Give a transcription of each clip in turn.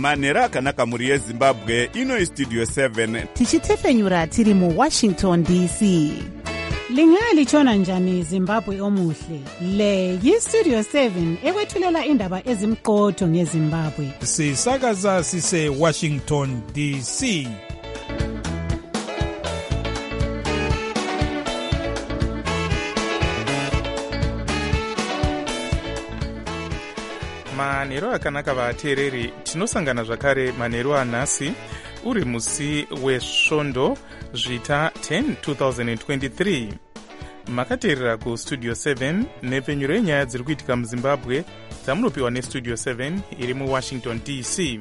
manhero akanaka mhuri yezimbabwe. Ino istudio 7 tichitefenyura tiri muwashington dc. Lingalitshona njani Zimbabwe omuhle? Le yistudio 7 ekwethulela indaba ezimqotho ngeZimbabwe. Sisakaza sise Washington DC. Manhero akanaka vateereri, tinosangana zvakare manhero anhasi uri musi wesvondo zvita 10 2023. Makateerera kustudio 7 nepfenyuro yenyaya dziri kuitika muzimbabwe dzamunopiwa nestudio 7 iri muwashington dc.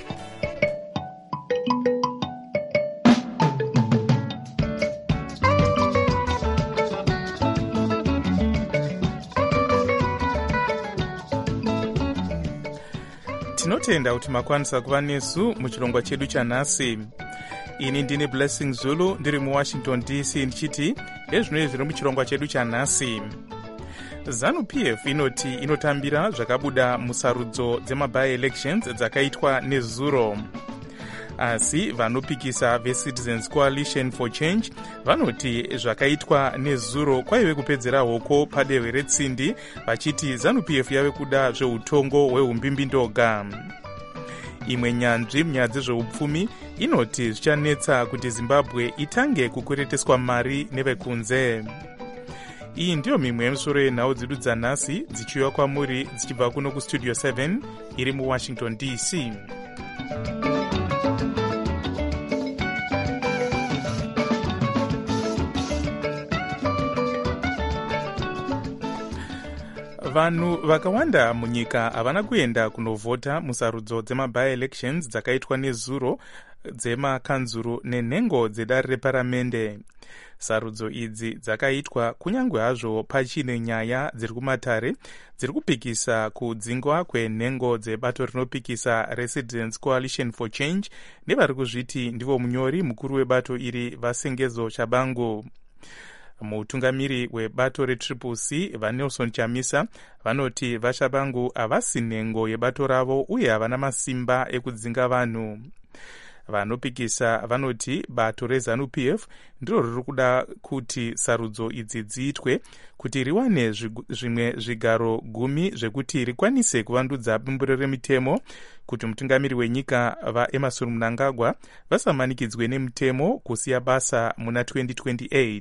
Tinotenda kuti makwanisa kuva nesu muchirongwa chedu chanhasi. Ini ndine Blessing Zulu ndiri muwashington dc ndichiti ezvinoi zviri muchirongwa chedu chanhasi. ZANU-PF inoti inotambira zvakabuda musarudzo dzemabi-elections dzakaitwa nezuro. Asi vanopikisa veCitizens Coalition for Change vanoti zvakaitwa nezuro kwaive kupedzera hoko padehwe retsindi, vachiti ZANU-PF yave kuda zveutongo hwehumbimbindoga. Imwe nyanzvi munyaya dzezveupfumi inoti zvichanetsa kuti Zimbabwe itange kukwereteswa mari nevekunze. Iyi ndiyo mimwe yemisoro yenhau dzedu dzanhasi dzichiuya kwamuri dzichibva kuno kustudio 7 iri muwashington dc. Vanhu vakawanda munyika havana kuenda kunovhota musarudzo dzemabi-elections dzakaitwa nezuro dzemakanzuru nenhengo dzedare reparamende. Sarudzo idzi dzakaitwa kunyange hazvo pachine nyaya dziri kumatare dziri kupikisa kudzingwa kwenhengo dzebato rinopikisa reCitizens Coalition for Change nevari kuzviti ndivo munyori mukuru webato iri Vasengezo Chabangu. Mutungamiri webato reCCC vaNelson Chamisa vanoti vaChabangu havasi nhengo yebato ravo uye havana masimba ekudzinga vanhu. Vanopikisa vanoti bato reZANU-PF ndiro riri kuda kuti sarudzo idzi dziitwe kuti riwane zvimwe zvigaro 10 zvekuti rikwanise kuvandudza bumbiro remitemo kuti mutungamiri wenyika vaEmmerson Mnangagwa vasamanikidzwe nemutemo kusiya basa muna 2028.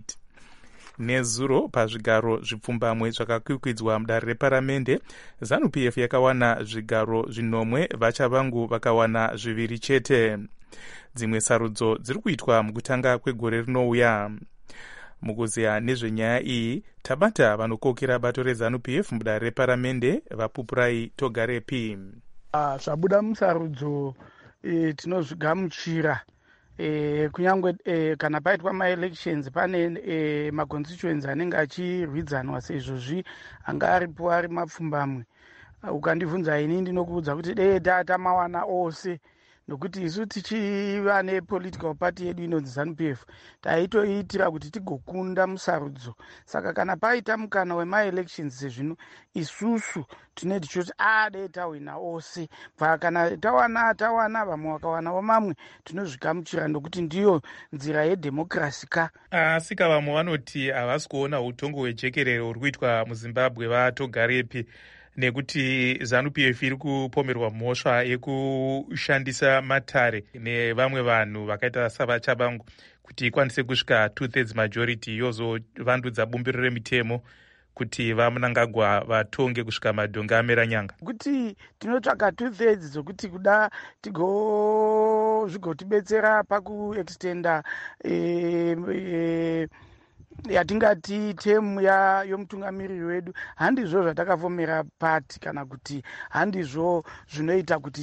Nezuro pazvigaro zvipfumbamwe zvakakwikwidzwa mudare reparamende, ZANU-PF yakawana zvigaro 9, vaChabangu vakawana 2 chete. Dzimwe sarudzo dziri kuitwa mukutanga kwegore rinouya. Mukuziya nezvenyaya iyi tabata vanokokera bato reZANU-PF mudare reparamende vaPupurai Togarepi. Zvabuda musarudzo tinozvigamuchira. Kunyangwe kana paitwa ma-elections pane ma-constituency anenge achirwidzanwa sezvozvi anga aripo ari mapfumbamwe. Ukandibvunza ini ndinokuudza kuti dei tamawana ose, nokuti isu tichiva nepolitical party yedu inonzi ZANU-PF taitoitira kuti tigokunda musarudzo. Saka kana paita mukana wema-elections sezvino isusu tinoti choti dei tawina ose, kana tawana vamwe vakawanawo mamwe tinozvigamuchira nokuti ndiyo nzira yedhemokrasi ka. Asi vamwe vanoti havasi kuona utongo hwejekerero huri kuitwa muZimbabwe vatogarepi nekuti ZANU-PF iri kupomerwa mhosva yekushandisa matare nevamwe vanhu vakaita savaChabangu kuti ikwanise kusvika 2/3 majority yozovandudza bumbiro remitemo kuti vaMnangagwa vatonge kusvika madhonga amera nyanga. Kuti tinotsvaga 2/3 zokuti kuda zvigotibetsera pakuextenda yatingati temu yomutungamiriri wedu. Handizvo zvatakavomera pati kana kuti handizvo zvinoita kuti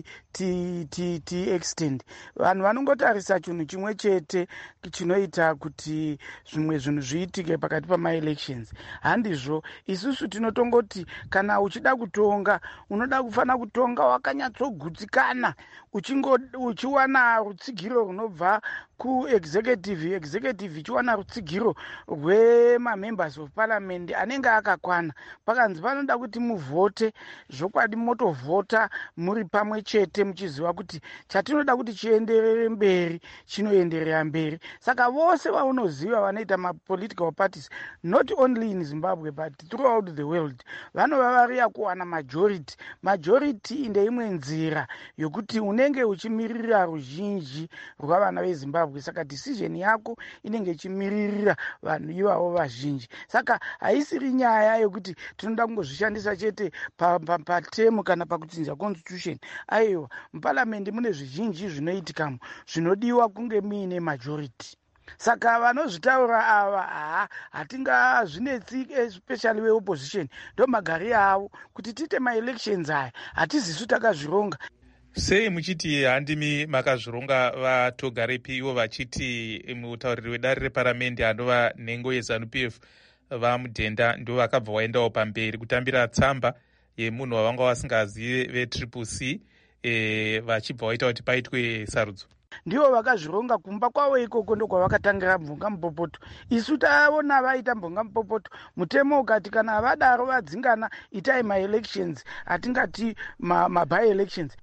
ti extend. Vanhu vanongotarisa chinhu chimwe chete chinoita kuti zvimwe zvinhu zviitike pakati pama-elections. Handizvo isusu tinotongoti kana uchida kutonga unoda kufana kutonga wakanyatsogutsikana uchiwana rutsigiro runobva kuexecutive ichiwana rutsigiro rwemamembers of parliament anenge akakwana. Pakanzi panoda kuti muvhote zvokwadi, motovhota muri pamwe chete muchiziva kuti chatinoda kuti chienderere mberi chinoenderera mberi. Saka vose vaunoziva vanoita mapolitical parties not only in Zimbabwe but throughout the world vanova variya kuwana majority ndeimwe nzira yokuti unenge uchimirira ruzhinji rwavana veZimbabwe. Saka decision yako inenge ichimiririra vanhu ivavo vazhinji. Saka haisiri nyaya yokuti tinoda kungozvishandisa chete patemu kana pakuchinja constitution. Aiwa, muparliament mune zvizhinji zvinoitikamo zvinodiwa kunge muine majority. Saka vanozvitaura ava hatingazvinetsi, especially veopposition ndo magari avo kuti tiite maelections aya hatizisu takazvironga. Sei muchiti handimi makazvironga vatogarepi ivo vachiti mutauriri wedare reparamende anova nhengo yeZANU-PF vamudhenda ndo vakabva vaendawo pamberi kutambira tsamba yemunhu wavanga vasingazive veCCC vachibva vaita kuti paitwe sarudzo. Ndivo vakazvironga kumba kwavo ikoko ndo kwavakatangira mvunga mupopoto. Isu taona vaita mvunga mupopoto, mutemo ukati kana vadaro vadzingana itai maelections, hatingati maby-elections.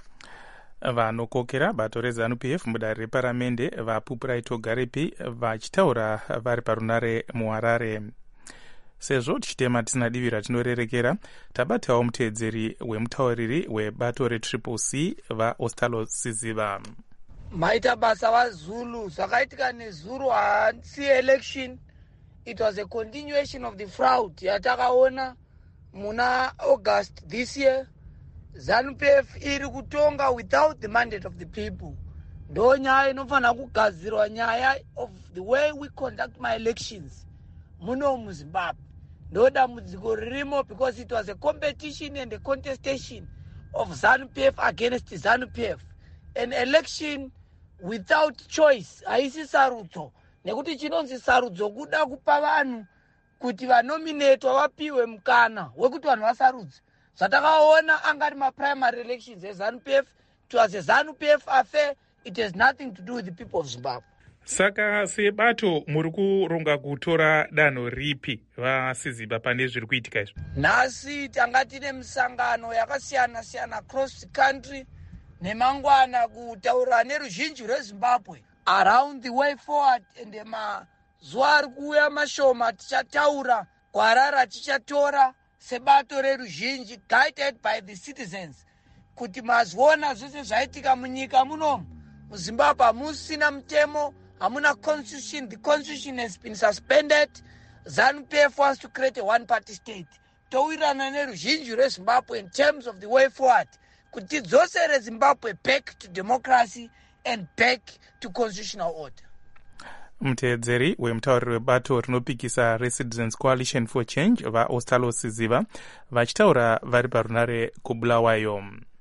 Vanokokera bato reZANU-PF mudare reparamende vaPupurai Togarepi vachitaura vari parunare muHarare. Sezvo tichitema tisina divi ratinorerekera, tabatawo muteedzeri wemutauriri webato reCCC vaOstalo Siziva. Maita basa vaZulu zvakaitika neZulu hansi election, it was a continuation of the fraud yatakaona muna August this year. ZANU-PF iri kutonga without the mandate of the people. Ndo nyaya inofana kugadzirwa nyaya of the way we conduct my elections muno muZimbabwe. Ndo dambudziko ririmo because it was a competition and a contestation of ZANU-PF against ZANU-PF. An election without choice haisi sarudzo, nekuti chinonzi sarudzo kuda kupa vanhu kuti vanominatwa vapiwe mukana wekuti vanhu vasarudze. Zvatakaona angari maprimary elections eZANU-PF, it was a ZANU-PF affair, it has nothing to do with the people of Zimbabwe. Saka sebato muri kuronga kutora danho ripi vaSiziva pane zviri kuitika izvi? Nhasi tanga tine misangano yakasiyana-siyana across the country nemangwana kutaura neruzhinji rweZimbabwe around the way forward, and mazuva ari kuuya mashoma tichataura kwarara tichatora sebato reruzhinji guided by the citizens kuti maziona zvese zvaitika munyika munomu. MuZimbabwe hamusina mutemo, hamuna constitution, the constitution has been suspended. ZANU-PF wants to create a one-party state. Towirirana neruzhinji rweZimbabwe in terms of the way forward kuti tidzosere Zimbabwe back to democracy and back to constitutional order. Muteedzeri wemutauriri webato rinopikisa reCitizens Coalition for Change vaOstalo Siziva vachitaura vari parunare kuBulawayo.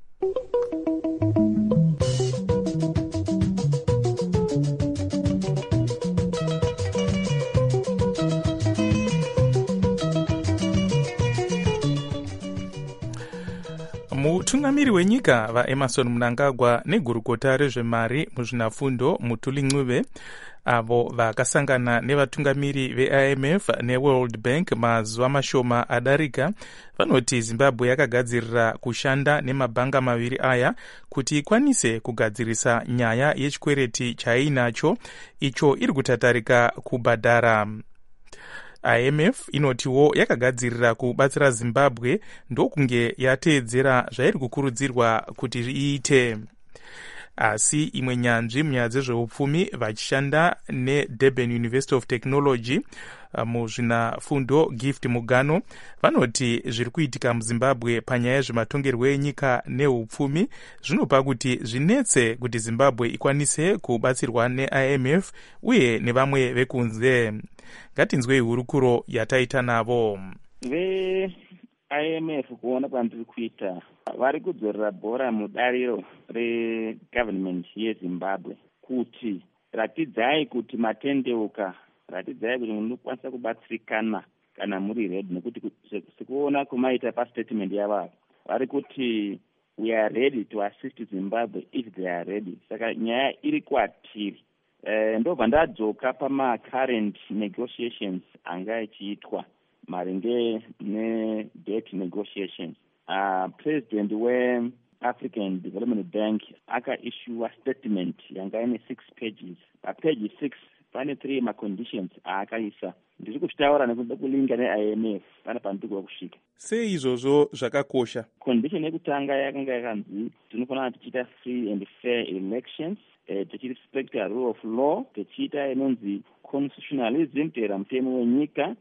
Mutungamiri wenyika vaEmmerson Mnangagwa negurukota rezvemari muzvinafundo Mutuli Ncube avo vakasangana nevatungamiri veIMF neWorld Bank mazuva mashoma adarika vanoti Zimbabwe yakagadzirira kushanda nemabhanga maviri aya kuti ikwanise kugadzirisa nyaya yechikwereti chainacho icho iri kutatarika kubhadhara. IMF inotiwo yakagadzirira kubatsira Zimbabwe ndokunge yateedzera zvairi kukurudzirwa kuti iite. Asi imwe nyanzvi munyaya dzezveupfumi vachishanda neDurban University of Technology muzvinafundo Gift Mugano vanoti zviri kuitika muZimbabwe panyaya yezvematongerwo enyika neupfumi zvinopa kuti zvinetse kuti Zimbabwe ikwanise kubatsirwa neIMF uye nevamwe vekunze. Ngatinzwei hurukuro yataita navo. IMF kuona kwandiri kuita vari kudzorera bhora mudariro regovernment yeZimbabwe kuti ratidzai kuti matendeuka, ratidzai kuti munokwanisa kubatsirikana kana muri ready, nekuti sekuona kumaita pastatement yavo vari kuti we are ready to assist Zimbabwe if they are ready. Saka nyaya iri kwatiri ndobva ndadzoka pama-current negotiations anga achiitwa maringe ne-debt negotiations. President we-African Development Bank akaissuwa statement yanga ine 6 pages. Page 6 pane 3 ma-conditions aakaisa. Ndiri kuchitaura nekuda kulinga ne-IMF pana pandikuwa kusvika. Sei izvozvo zvakakosha? Condition yekutanga yakanga yakanzi tinofanira tichiita free and fair elections, tichirespecta rule of law, tichiita inonzi constitutionalism, teera mutemo wenyika,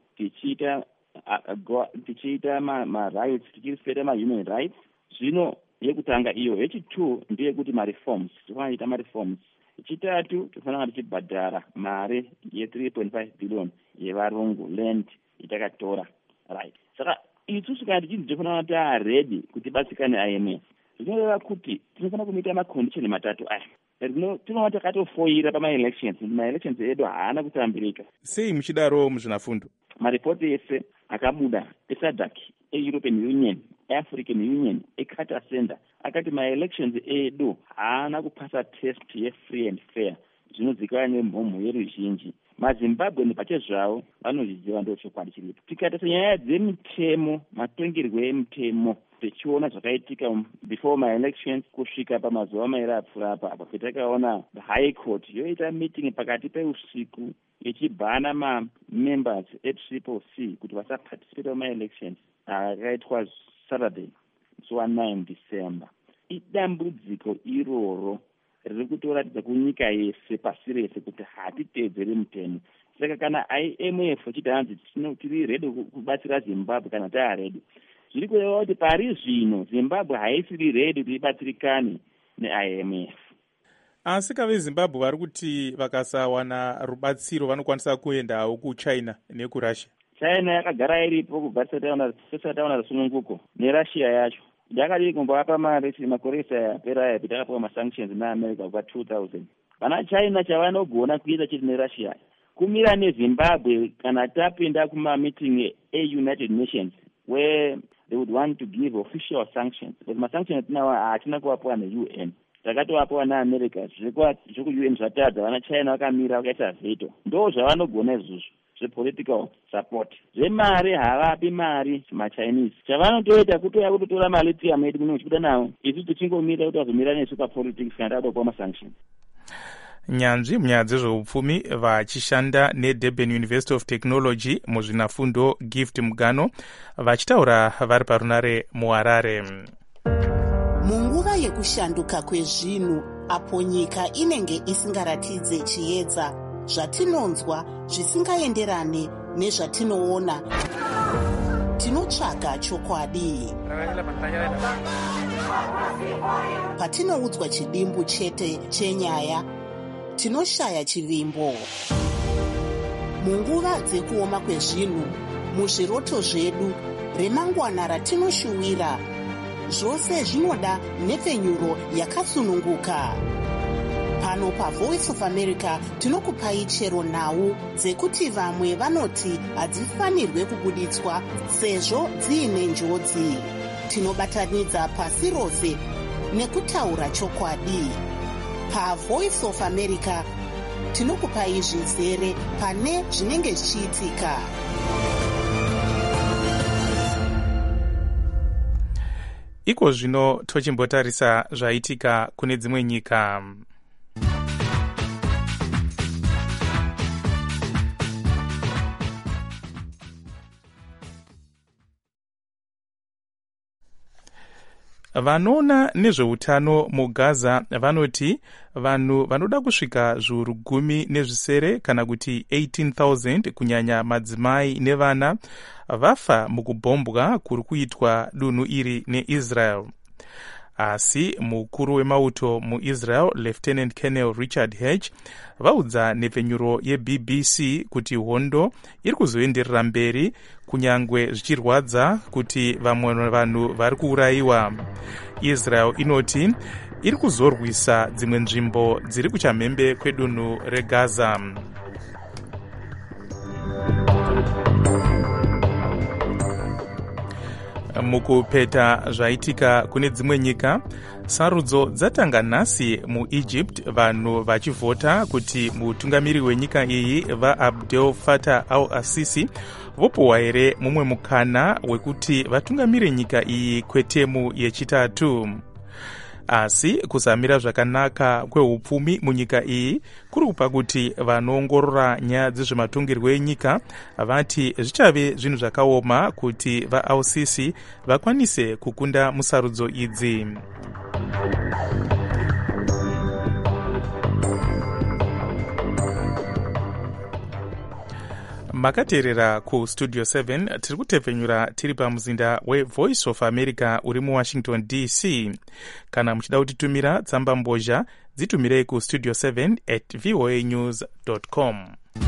tichiita ma-rights, tichirespecta ma-human rights. Zvino yekutanga iyo. Yechi2 ndeyekuti ma-reforms, tifanira kuita ma-reforms. Yechitatu tifanira tichibhadhara mare ye3.5 billion yevarungu land itakatora, right? Saka isusu kana tichiti tifanira taa ready kuti batsirane IMF, zvinoreva kuti tinofanira kumita macondition matatu aya. Tinova takatofoira pama-elections, ma-elections edu haana kutambirika. Sei muchidaro muzvinafundo? Maripoti ese akabuda eSADC, e-European Union, e-African Union, e-Carter Center akati ma-elections edu haana kupasa test ye-free and fair, zvinozivikanwa nemhomho yeruzhinji. MaZimbabwe pachezvavo vanozviziva ndochokwadi chiripo. Tikatarisa nyaya dzemitemo, matongerwo emitemo, tichiona zvakaitika before my-elections kusvika pamazuva mairi apfuura apa petakaona the High Court yoita meeting pakati peusiku ichibhana ma-members e-CCC kuti vasaparticipate pama-elections akaitwa Saturday, so 9 December. Idambudziko iroro riri kutoratidza kunyika yese pasi rese kuti hatiteedzeri mutemo. Saka kana IMF ichiti hanzi tiri ready kubatsira Zimbabwe kana taa ready, zviri kureva kuti pari zvino Zimbabwe haisiri ready kuti ibatsirikane ne-IMF. Asi kaveZimbabwe vari kuti vakasawana rubatsiro vanokwanisa kuendawo kuChina nekuRussia. China yakagara iripo kubva tisati taona rusununguko, neRussia yacho yakadii kumbovapa mari makoresa yapera aya pitakapiwa ma-sanctions neAmerica kubva 2000. Vana China chavanogona kuita chiri neRussia kumira neZimbabwe kana tapinda kuma-meeting e-United Nations where they would want to give official sanctions, but ma-sanctions atinawo hatina kuvapiwa ne-UN, takatovapiwa neAmerica. Zveku-UN zvatadza, vana China vakamira vakaisa veto. Ndo zvavanogona izvozvo zvepolitical support. Zvemari havapi mari ma-Chinese. Chavanotoita kutoya kutotora ma-lithium edu muno chibuda nawo, isu tichingomira kuti vazomira nesu papolitics kana tava kupa ma-sanctions. Nyanzvi munyaya dzezveupfumi vachishanda neDurban University of Technology muzvinafundo Gift Mugano vachitaura vari parunare muHarare. Munguva yekushanduka kwezvinhu apo nyika inenge isingaratidze chiedza, zvatinonzwa zvisingaenderane nezvatinoona, tinotsvaga chokwadi. Patinoudzwa chidimbu chete chenyaya, tinoshaya chivimbo. Munguva dzekuoma kwezvinhu, muzviroto zvedu, remangwana ratinoshuwira, zvose zvinoda nhepfenyuro yakasununguka. Pano paVoice of America tinokupai chero nhau dzekuti vamwe vanoti hadzifanirwe kubuditswa sezvo dziine njodzi. Tinobatanidza pasi rose nekutaura chokwadi. PaVoice of America tinokupai zvizere pane zvinenge zvichiitika. Iko zvino tochimbotarisa zvaitika kune dzimwe nyika. Vanoona nezveutano muGaza vanoti vanhu vanoda kusvika zviuru 10 kana kuti 18,000 kunyanya madzimai nevana vafa mukubhombwa kuri kuitwa dunhu iri neIsrael. Asi mukuru wemauto muIsrael Lieutenant Colonel Richard Hedge vaudza nhepfenyuro yeBBC kuti hondo iri kuzoenderera mberi kunyangwe zvichirwadza kuti vamwe vanhu vari kuurayiwa. Israel inoti iri kuzorwisa dzimwe nzvimbo dziri kuchamhembe kwedunhu reGaza. Mukupeta zvaitika kune dzimwe nyika, sarudzo dzatanga nhasi muEgypt, vanhu vachivhota kuti mutungamiri wenyika iyi vaAbdel Fattah al-Sisi vopiwa here mumwe mukana wekuti vatungamire nyika iyi kwetemu yechitatu. Asi kusamira zvakanaka kweupfumi munyika iyi kuri kupa kuti vanoongorora nyaya dzezvematongerwo enyika vati zvichave zvinhu zvakaoma kuti vaAl-Sisi vakwanise kukunda musarudzo idzi. Makateerera kustudio 7 tiri kutepfenyura tiri pamuzinda weVoice of America uri muWashington DC. Kana muchida kutitumira tsamba mbozha, dzitumirei kustudio 7@voanews.com.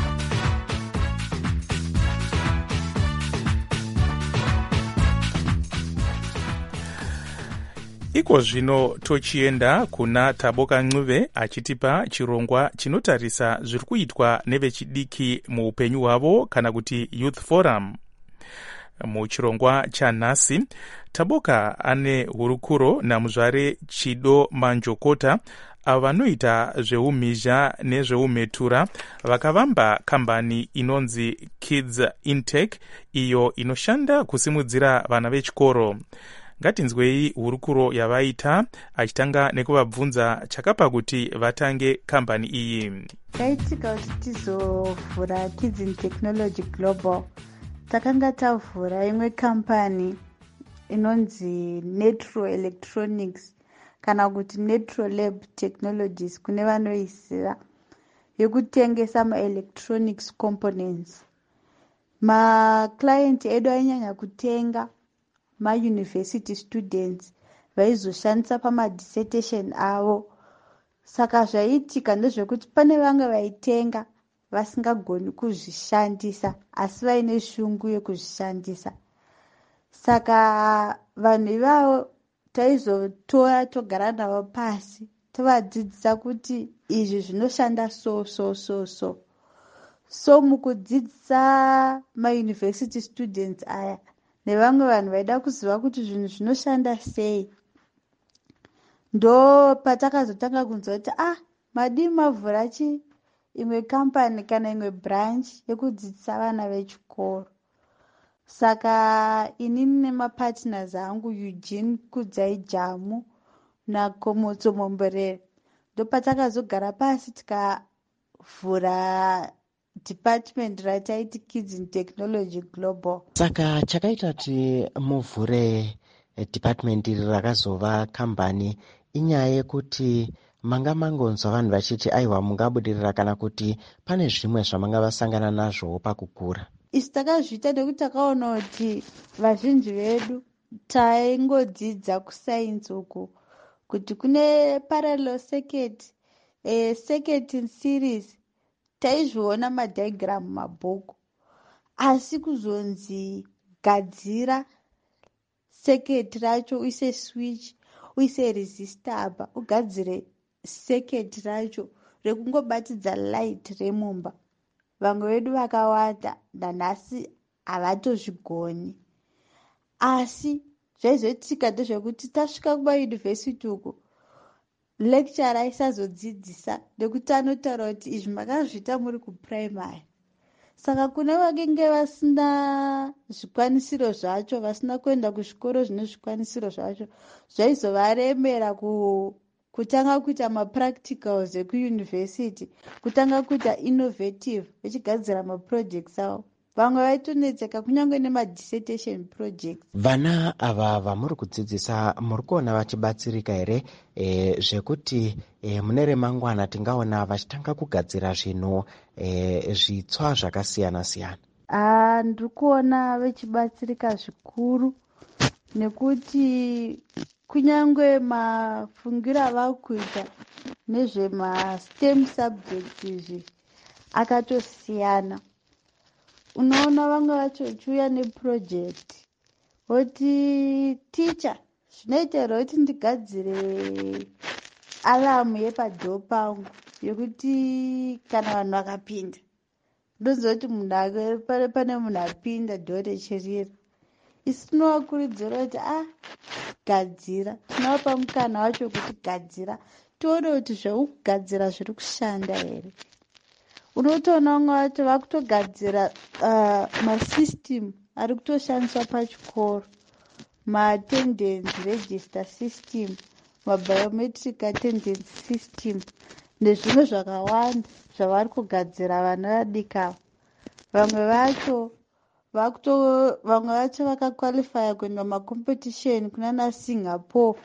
Iko zvino tochienda kuna Taboka Ncube achitipa chirongwa chinotarisa zviri kuitwa nevechidiki muupenyu hwavo kana kuti Youth Forum. Muchirongwa chanhasi, Taboka ane hurukuro namuzvare Chido Manjokota vanoita zveumhizha nezveumhetura vakavamba kambani inonzi Kids Intake, iyo inoshanda kusimudzira vana vechikoro. Ngatinzwei hurukuro yavaita, achitanga nekuvabvunza chakapa kuti vatange kambani iyi. Taitika kuti tizovhura Kids in Technology Global, takanga tavhura imwe kampani inonzi Netro Electronics kana kuti Netro Lab Technologies kune vanoiziva, yekutengesa ma-electronics components. Ma-client edu ainyanya kutenga ma-university students vaizoshandisa pama-dissertation avo. Saka zvaitika ndezvekuti pane vanga vaitenga vasingagoni kuzvishandisa asi vaine shungu yekuzvishandisa. Saka vanhu ivavo taizotora togara navo pasi tovadzidzisa kuti izvi zvinoshanda so mukudzidzisa ma-university students aya nevamwe vanhu vaida kuziva kuti zvinhu zvinoshanda sei, ndo patakazotanga kunzwa kuti madii mavhura imwe kampani kana imwe branch yekudzidzisa vana vechikoro. Saka inini nemapartners angu Eugene Kudzai Jamu naKomotso Momborere ndo patakazogara pasi tikavhura department rataiti Kids in Technology Global. Saka chakaita kuti muvhure department iri rakazova kambani inyaya yekuti manga mangonzwa vanhu vachiti aiwa mungabudirira kana kuti pane zvimwe zvamanga vasangana nazvo pakukura? Isi takazviita nekuti takaona kuti vazhinji vedu taingodzidza kusainzi uku kuti kune parallel circuit, circuit series taizviona madiagram mabhuku, asi kuzonzi gadzira circuit racho, uise switch, uise resistor apa, ugadzire circuit racho rekungobatidza light remumba, vamwe vedu vakawanda nanhasi havatozvigoni. Asi zvaizoitika ndezvekuti tasvika kumayunivhesiti uku, lecturer aisazodzidzisa nekuti anotaura kuti izvi makazviita muri kuprimary. Saka kune vakenge vasina zvikwanisiro zvacho, vasina kuenda kuzvikoro zvine zvikwanisiro zvacho, zvaizovaremera kutanga kuita mapracticals ekuyunivhesiti, kutanga kuita innovative vachigadzira maprojects avo. Vamwe vaitonetseka kunyange nemadissertation projects. Vana ava vamuri kudzidzisa muri kuona vachibatsirika here zvekuti mune remangwana tingaona vachitanga kugadzira zvinhu zvitsva zvakasiyana siyana? Ndiri kuona vachibatsirika zvikuru, nekuti kunyange mafungiro ava kuita nezvema-STEM subjects izvi akatosiyana. Unoona vamwe vacho vachiuya neproject voti ticha, zvinoita here kuti ndigadzire alamu yepadhoo pangu yokuti kana vanhu vakapinda ndonzwa kuti pane munhu apinda dhoo rechirira. isi tinovakurudzira kuti gadzira, tinovapa mukana wacho kuti gadzira, tione kuti zveukugadzira zviri kushanda here. Unotoona umwe wacho vakutogadzira masystem ari kutoshandiswa pachikoro, maattendance register system, mabiometric attendance system nezvimwe zvakawanda zvavari kugadzira vana vadikava. Vamwe vacho vakakwalifya kuenda macompetition kunana Singapore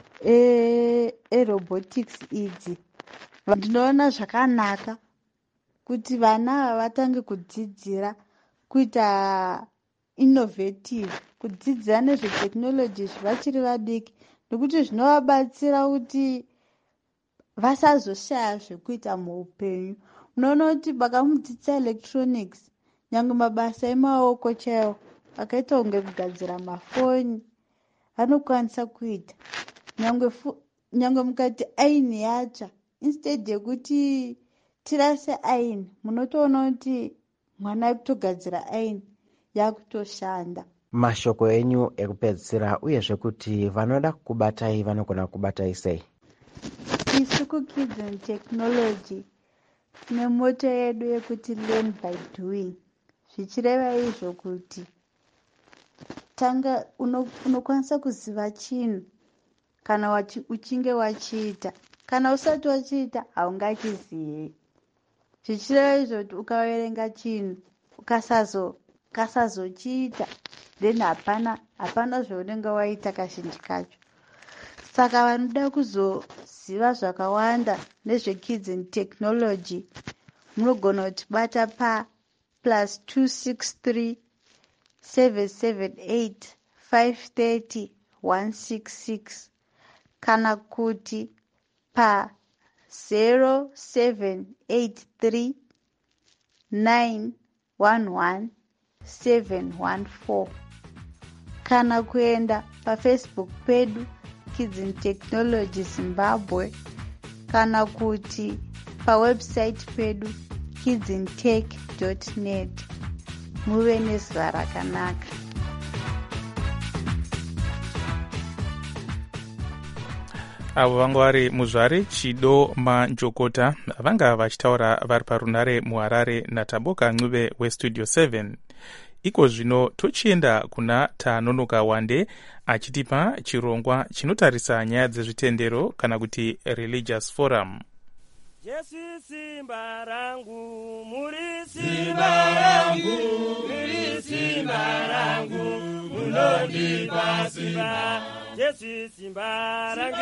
erobotics idzi. Ndinoona zvakanaka kuti vana vatange kudzidzira kuita innovative, kudzidzira nezvetechnology vachiri vadiki, nekuti zvinovabatsira kuti vasazoshaya zvekuita muupenyu. Unoona kuti vakamudzidzisa electronics, nyangwe mabasa emaoko chaiwo akaita kunge kugadzira mafoni vanokwanisa kuita. Nyangwe mukati aini yatsva, instead yekuti tirase aini, munotoona kuti mwana akutogadzira aini yakutoshanda. Mashoko enyu ekupedzisira uyezve kuti vanoda kukubatai vanogona kukubatai sei? Isu kuKids and Technology tine moto yedu yekuti learn by doing. Zvichireva izvo kuti tanga unokwanisa kuziva chinhu kana uchinge wachiita, kana usati wachiita haungachizivi. Zvichireva izvo kuti ukaverenga chinhu ukasazochiita then hapana zvaunenge waita kazhinji kacho. Saka vanoda kuzoziva zvakawanda nezveKids and Technology munogona kutibata pa +263 778 530 166 kana kuti pa 0783 911 714 kana kuenda paFacebook pedu Kids and Technology Zimbabwe kana kuti pawebsite pedu kidsandtech.net. Muve nezuva rakanaka. avo vanga vari muzvare Chido Manjokota vanga vachitaura vari parunare muHarare naTaboka Ncube westudio 7. Iko zvino tochienda kuna Tanonoka Wande achitipa chirongwa chinotarisa nyaya dzezvitendero kana kuti religious forum. Jesu simba rangu, muri simba rangu, muri simba rangu, munondipa simba. Jesu simba rangu,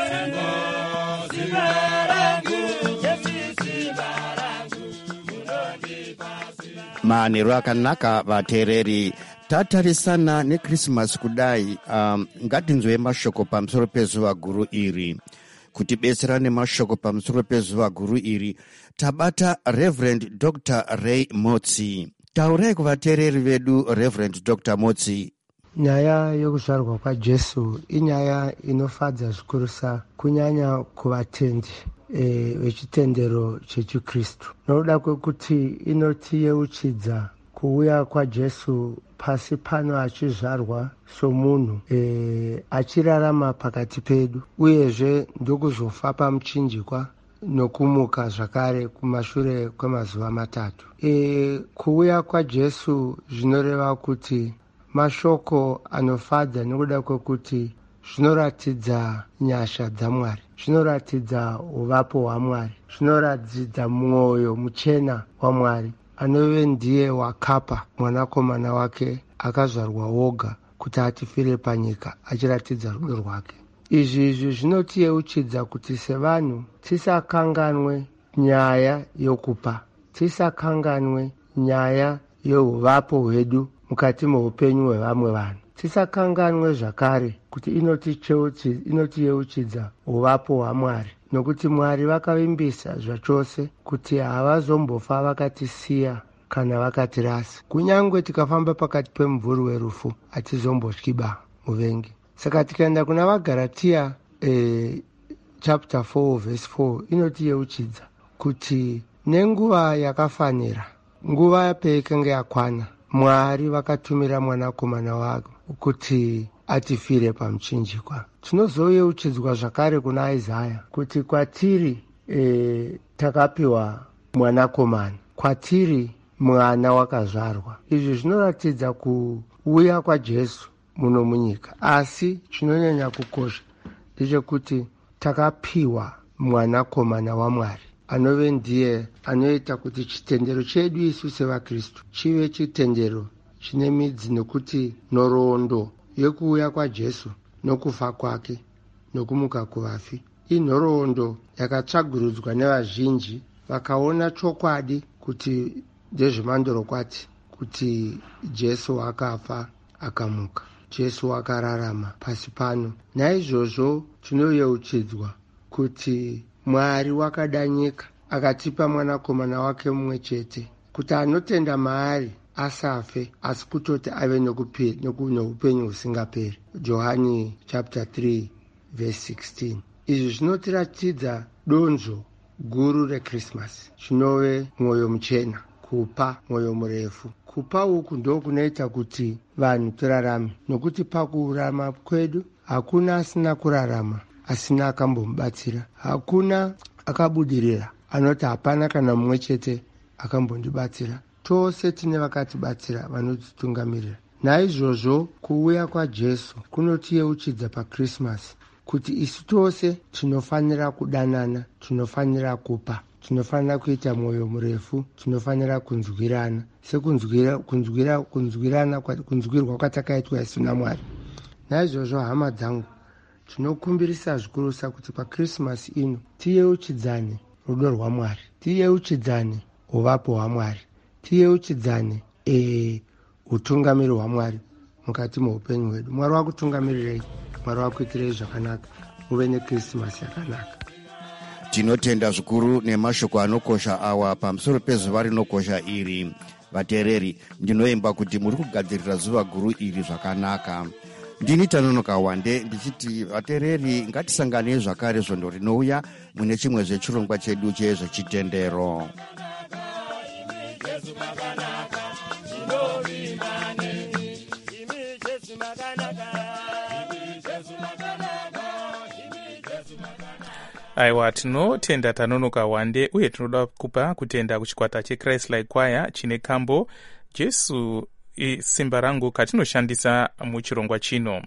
simba rangu, Jesu simba rangu, munondipa simba. Manheru akanaka vateereri, tatarisana neKrismasi kudai, ngatinzwe mashoko pamusoro pezuva guru iri. Kuti besera nemashoko pamusoro pezuva guru iri, tabata Reverend Dr. Ray Motsi. Taurai kuvateereri vedu Reverend Dr. Motsi. Nyaya yokuzvarwa kwaJesu inyaya inofadza zvikurusa, kunyanya kuvatendi vechitendero chechiKristu. Nokuda kwekuti inotiyeuchidza kuuya kwaJesu pasi pano achizvarwa somunhu, achirarama pakati pedu, uyezve ndokuzofa pamuchinjikwa nokumuka zvakare kumashure kwemazuva 3. Kuuya kwaJesu zvinoreva kuti mashoko anofadza, nekuda kwekuti zvinoratidza nyasha dzaMwari, zvinoratidza uvapo hwaMwari, zvinoratidza mwoyo muchena waMwari, anove ndiye wakapa mwanakomana wake akazvarwa woga kuti atifire panyika, achiratidza rudo rwake. Izvi zvinotiyeuchidza kuti sevanhu tisakanganwe nyaya yokupa, tisakanganwe nyaya youvapo hwedu mukati meupenyu hwevamwe vanhu, tisakanganwe zvakare kuti inotiyeuchidza uvapo hwaMwari, nokuti Mwari vakavimbisa zvachose kuti havazombofa vakatisiya kana vakatirasa. Kunyangwe tikafamba pakati pemumvuri werufu hatizombotyiba muvengi. Saka tikaenda kuna vaGaratia chapter 4 verse 4 inotiyeuchidza kuti nenguva yakafanira, nguva peikanga yakwana, Mwari vakatumira mwanakomana kuti atifire pamuchinjikwa. Tinozoyeuchidzwa zvakare kuna Isaya kuti kwatiri takapiwa mwanakomana, kwatiri mwana wakazvarwa. Izvi zvinoratidza kuuya kwaJesu muno munyika, asi chinonyanya kukosha ndechekuti takapiwa mwanakomana waMwari, anove ndiye anoita kuti chitendero chedu isu sevaKristu chive chitendero chine midzi, nekuti nhoroondo yekuuya kwaJesu nokufa kwake nokumuka kuvafi inhoroondo yakatsvagurudzwa nevazhinji, vakaona chokwadi kuti ndezvemandorokwati, kuti Jesu akafa akamuka, Jesu akararama pasi pano. Naizvozvo tinoyeuchidzwa kuti Mwari wakada nyika akatipa mwanakomana wake mumwe chete, kuti anotenda maari asafe asi kutoti ave noupenyu husingaperi. Johani chapter 3 verse 16. Izvi zvinotiratidza donzvo guru reKrismasi, chinove mwoyo muchena, kupa mwoyo murefu. Kupa uku ndo kunoita kuti vanhu turarame, nokuti pakurarama kwedu hakuna asina kurarama asina akambomubatsira, hakuna akabudirira anoti hapana kana mumwe chete akambondibatsira. Tose tine vakatibatsira vanotitungamirira. Naizvozvo kuuya kwaJesu kunotiyeuchidza paKrismasi kuti isu tose tinofanira kudanana, tinofanira kupa, tinofanira kuita mwoyo murefu, tinofanira kunzwirana kunzwirwa kwatakaitwa isu naMwari. Naizvozvo hama dzangu, tinokumbirisa zvikurusa kuti paKrismasi ino tiyeuchidzane rudo rwaMwari, tiyeuchidzane uvapo hwaMwari, tiyeuchidzane utungamiri hwaMwari mukati muupenyu hwedu. Mwari wakutungamirirei, Mwari wakuitirei zvakanaka, muve neKrismasi yakanaka. Tinotenda zvikuru nemashoko anokosha awa pamusoro pezuva rinokosha iri. Vateereri, ndinoimba kuti muri kugadzirira zuva guru iri zvakanaka. Ndini Tanonoka Wande ndichiti vateereri, ngatisanganei zvakare zvondo rinouya mune chimwe zvechirongwa chedu chezvechitendero. Aiwa, tinotenda Tanonoka Wande uye tinoda kupa kutenda kuchikwata cheChrist Like Choir chine kambo Jesu simba rangu katinoshandisa muchirongwa chino.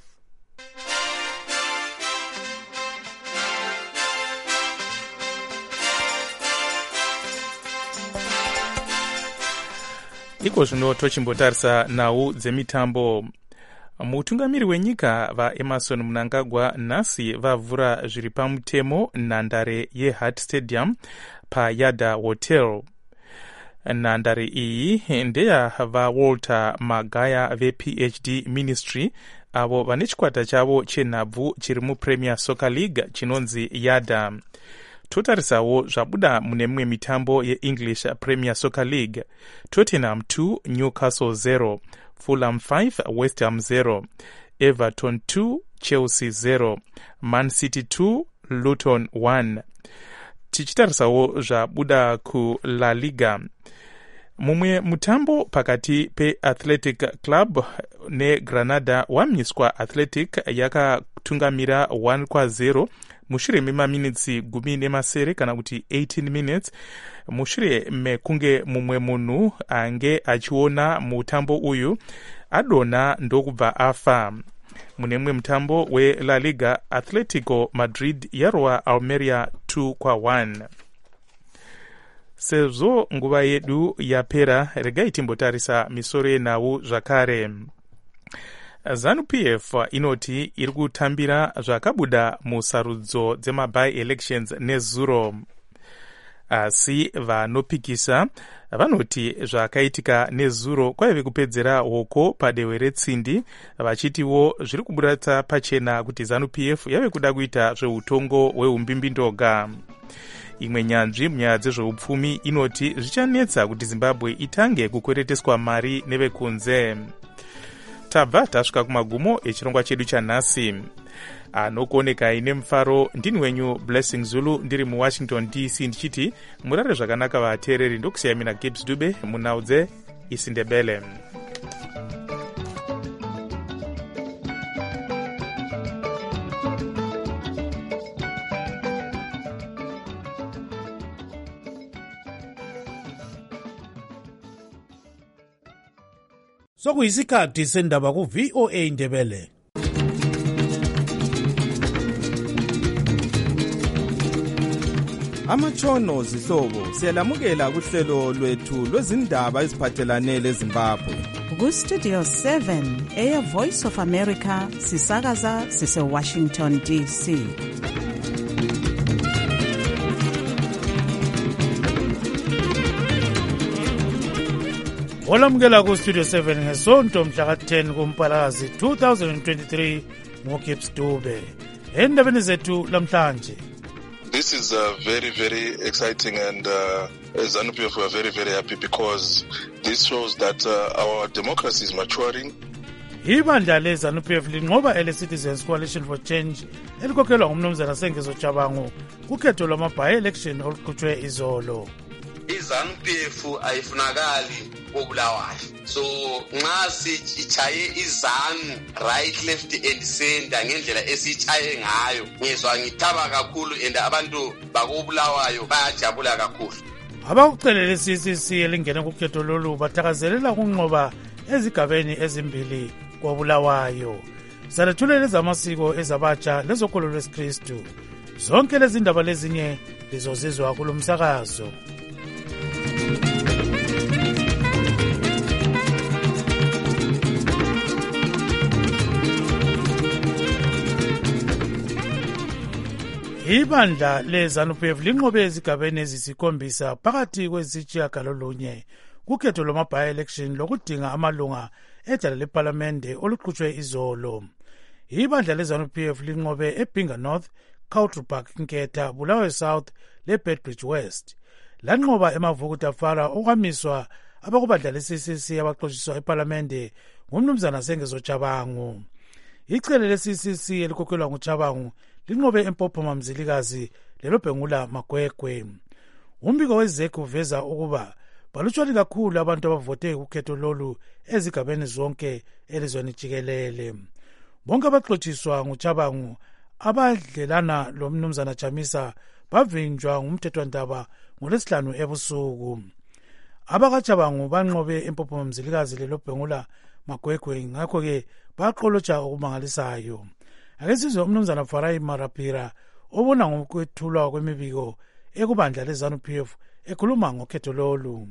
Iko zvino tochimbotarisa nhau dzemitambo. Mutungamiri wenyika vaEmerson Mnangagwa nhasi vavhura zviri pamutemo nhandare yeHart Stadium paYada Hotel. Nhandare iyi ndeya vaWalter Magaya vePhD Ministry, avo vane chikwata chavo chenhabvu chiri muPremier Soccer League chinonzi Yada. Totarisawo zvabuda mune mimwe mitambo yeEnglish Premier Soccer League. Tottenham 2 Newcastle 0, Fulham 5 West Ham 0, Everton 2 Chelsea 0, Man City 2 Luton 1. Tichitarisawo zvabuda kuLa Liga. Mumwe mutambo pakati peAthletic Club neGranada wamiswa. Athletic yakatungamira 1-0 mushure memaminitsi 10 kana kuti 18 minutes, mushure mekunge mumwe munhu ange achiona mutambo uyu adona ndokubva afa. Mune mumwe mutambo weLa Liga, Atletico Madrid yarwa Almeria 2-1. Sezvo nguva yedu yapera, regai timbotarisa misoro yenhau zvakare. ZANU-PF inoti iri kutambira zvakabuda musarudzo dzema-by-elections nezuro. Asi vanopikisa vanoti zvakaitika nezuro kwaive kupedzera hoko padehwe retsindi, vachitiwo zviri kubudatsa pachena kuti ZANU-PF yave kuda kuita zveutongo hweumbimbi-ndoga. Imwe nyanzvi munyaya dzezveupfumi inoti zvichanetsa kuti Zimbabwe itange kukwereteswa mari nevekunze. Tabva tasvika kumagumo echirongwa chedu chanhasi. Anokuoneka ine mufaro ndini wenyu Blessing Zulu, ndiri muWashington DC, ndichiti murare zvakanaka vateereri. Ndokusiyai mina Gibbs Dube munhau dzeIsindebele. Sokuyisikhathi sendaba ku VOA Indebele. Amatshono zihlobo siyalamukela kuhlelo lwethu lwezindaba eziphathelane leZimbabwe. Ku-Studio 7 Air Voice of America sisakaza sise-Washington DC. Olamukela ku-Studio 7 ngesonto mhla ka-10 kuMpalakazi 2023 ngoGibbs Dube. Endabeni zethu lamhlanje. This is very, very exciting, and as ZANU-PF we are very, very happy because this shows that our democracy is maturing. Ibandla le-ZANU-PF linqoba ele-Citizens Coalition for Change elikhokhelwa ngumnumzana Sengezo Chabangu kukhetho lwama-by-election oluqhutshwe izolo. iZANU-PF ayifunakali koBulawayo, so nxa sichaye iZANU right, left and center ngendlela esichaye ngayo ngizwa ngithaba kakhulu, and abantu bakoBulawayo bayajabula kakhulu. Abakucelele CCC elingene kukhetho lolu bathakazelela ukunqoba ezigabeni ezimbili koBulawayo. Salethulela ezamasiko ezabatsha lezokholo lwesikristu. Zonke lezi ndaba lezinye lizozizwa kulo msakazo. Ibandla le-ZANU-PF linqobe ezigabeni ezisikhombisa phakathi kwezitshiyagalolunye kukhetho lwama-by-election lokudinga amalunga edala lephalamende oluqhutshwe izolo. Ibandla le-ZANU-PF linqobe eBinga North, Culturepark Nketha, Bulawayo South leBedbridge West. Lanqoba eMavukutafara okwamiswa abakubandla le-CCC abaxotshiswa ephalamende ngumnumzana Sengezo Chabangu. Icele le-CCC elikhokhelwa nguChabangu linqobe eMpophoma Mzilikazi leloBhengula Magwegwe. Umbiko wezekhu uveza ukuba balutshwane kakhulu abantu abavote kukhetho lolu ezigabeni zonke elizweni jikelele. Bonke abaxotshiswa nguChabangu abadlelana lomnumzana Chamisa bavinjwa ngumthethwandaba ngoLwesihlanu ebusuku. AbakaChabangu banqobe eMpophoma Mzilikazi leloBhengula Magwegwe, ngakho-ke baqolotsha okumangalisayo. Ake sizwe umnumzana Farai Marapira obona ngokwethulwa kwemibiko ekubandla le-ZANU-PF ekhuluma ngokhetho lolu.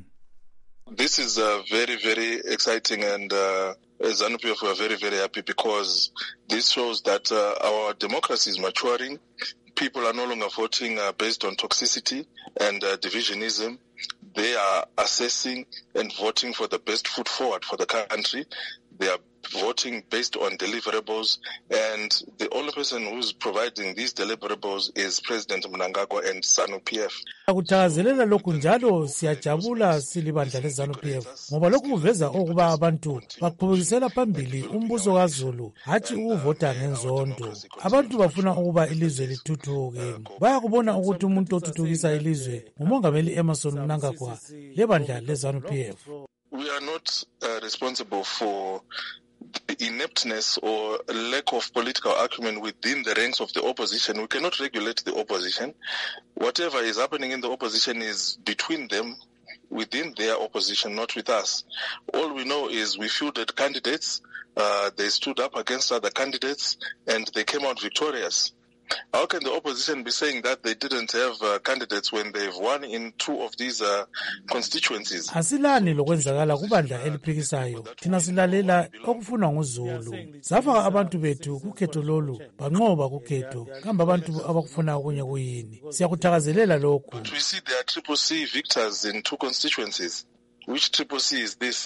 This is very, very exciting, and as ZANU-PF we are very, very happy because this shows that our democracy is maturing. People are no longer voting based on toxicity and divisionism. They are assessing and voting for the best foot forward for the country. They are voting based on deliverables, and the only person who's providing these deliverables is President Mnangagwa and ZANU-PF. Akuthakazelela lokhu njalo siyajabula silibandla le-ZANU-PF ngoba lokhu kuveza ukuba abantu baqhubekisela phambili umbuso kaZulu, hatshi ukuvota ngenzondo. Abantu bafuna ukuba ilizwe lithuthuke. Bayakubona ukuthi umuntu othuthukisa ilizwe nguMongameli Emmerson Mnangagwa lebandla le-ZANU-PF. We are not responsible for the ineptness or lack of political acumen within the ranks of the opposition. We cannot regulate the opposition. Whatever is happening in the opposition is between them, within their opposition, not with us. All we know is we fielded candidates, they stood up against other candidates, and they came out victorious. How can the opposition be saying that they didn't have candidates when they've won in two of these constituencies? Asilani lokwenzakala kubandla eliphikisayo. Thina silalela okufunwa nguZulu. Safaka abantu bethu kukhetho lolu banqoba kukhetho. Kambe abantu abakufuna okunye kuyini? Siyakuthakazelela lokhu. But we see there are Triple C victors in two constituencies. Which Triple C is this?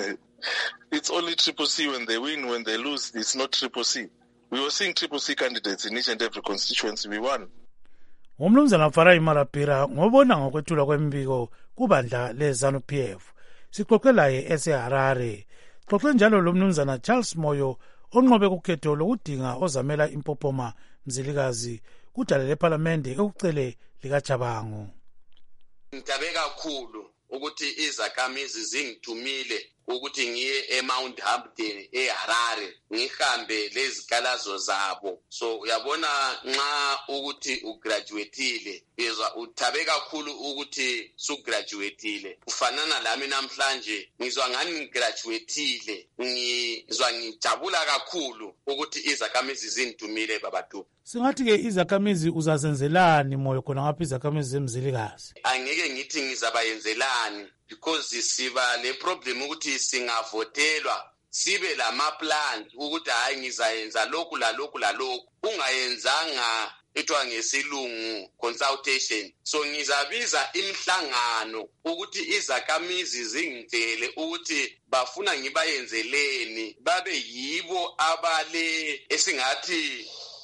It's only Triple C when they win. When they lose, it's not Triple C. We were seeing Triple C candidates in each and every constituency we won. Umnumzana Farai Marapira ngobona ngokwethulwa kwemibiko kubandla le-ZANU-PF. Sixoxelaye eseHarare. Xoxe njalo lo mnumzana Charles Moyo onqobe kukhetho lokudinga ozamela iMpophoma Mzilikazi kudala lephalamende ekucele likaChabangu. Ngitabe kakhulu ukuthi izakhamizi zingithumile ukuthi ngiye eMount Hampton eHarare ngihambe lezikhalazo zabo. So uyabona nxa ukuthi ugraduateile yezwa uthabe kakhulu ukuthi sugraduateile. Ufanana lami namhlanje ngizwa ngani ngigraduateile, ngizwa ngijabula kakhulu ukuthi izakhamizi zindumile babatu. Singathi ke izakhamizi uzazenzelani moyo khona ngapha izakhamizi zemzilikazi? Angeke ngithi ngizabayenzelani because siba le problem ukuthi singavotelwa sibe lama plans ukuthi hayi ngizayenza lokhu la lokhu la lokhu, ungayenzanga etwa ngesilungu consultation. So ngizabiza imhlangano ukuthi izakhamizi zingitshele ukuthi bafuna ngibayenzeleni, babe yibo abale esingathi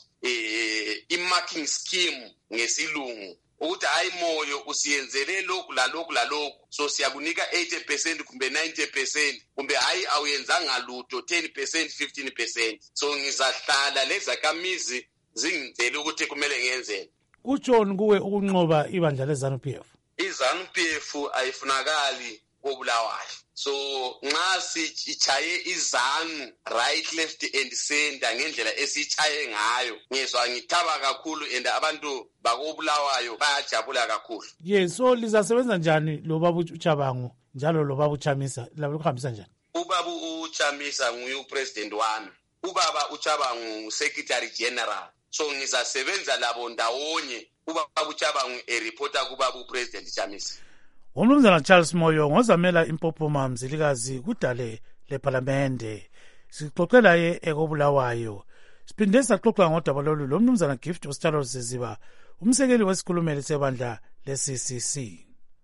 i-marking scheme ngesilungu ukuthi hayi moyo usiyenzele lokhu la lokhu la lokhu, so siyakunika 80% kumbe 90% kumbe hayi awuyenzanga lutho 10% 15%. So ngizahlala lezakhamizi zingitshela ukuthi kumele ngiyenzeni. Kutshoni kuwe ukunqoba ibandla leZANU-PF? iZANU-PF ayifunakali koBulawayo. So nxa sichaye iZANU right left and center ngendlela esichaye ngayo, ngizwa ngithaba kakhulu and abantu bakoBulawayo bayajabula kakhulu. Yes, so lizasebenza njani lo baba uChabangu njalo lo baba uChamisa, labo kuhambisa njani? Ubaba uChamisa nguye upresident wami, ubaba uChabangu secretary general. So ngizasebenza labo ndawonye, ubaba uChabangu ereporta kubaba upresident Chamisa. Umnumzana Charles Moyo ngozamela impophoma mzilikazi kudale leParlamente. Sixoxela ye ekobulawayo. Siphinde saxoxa ngodaba lolu lo mnumzana Gift Ostalo Ziziba, umsekeli wesikhulumeli sebandla leCCC.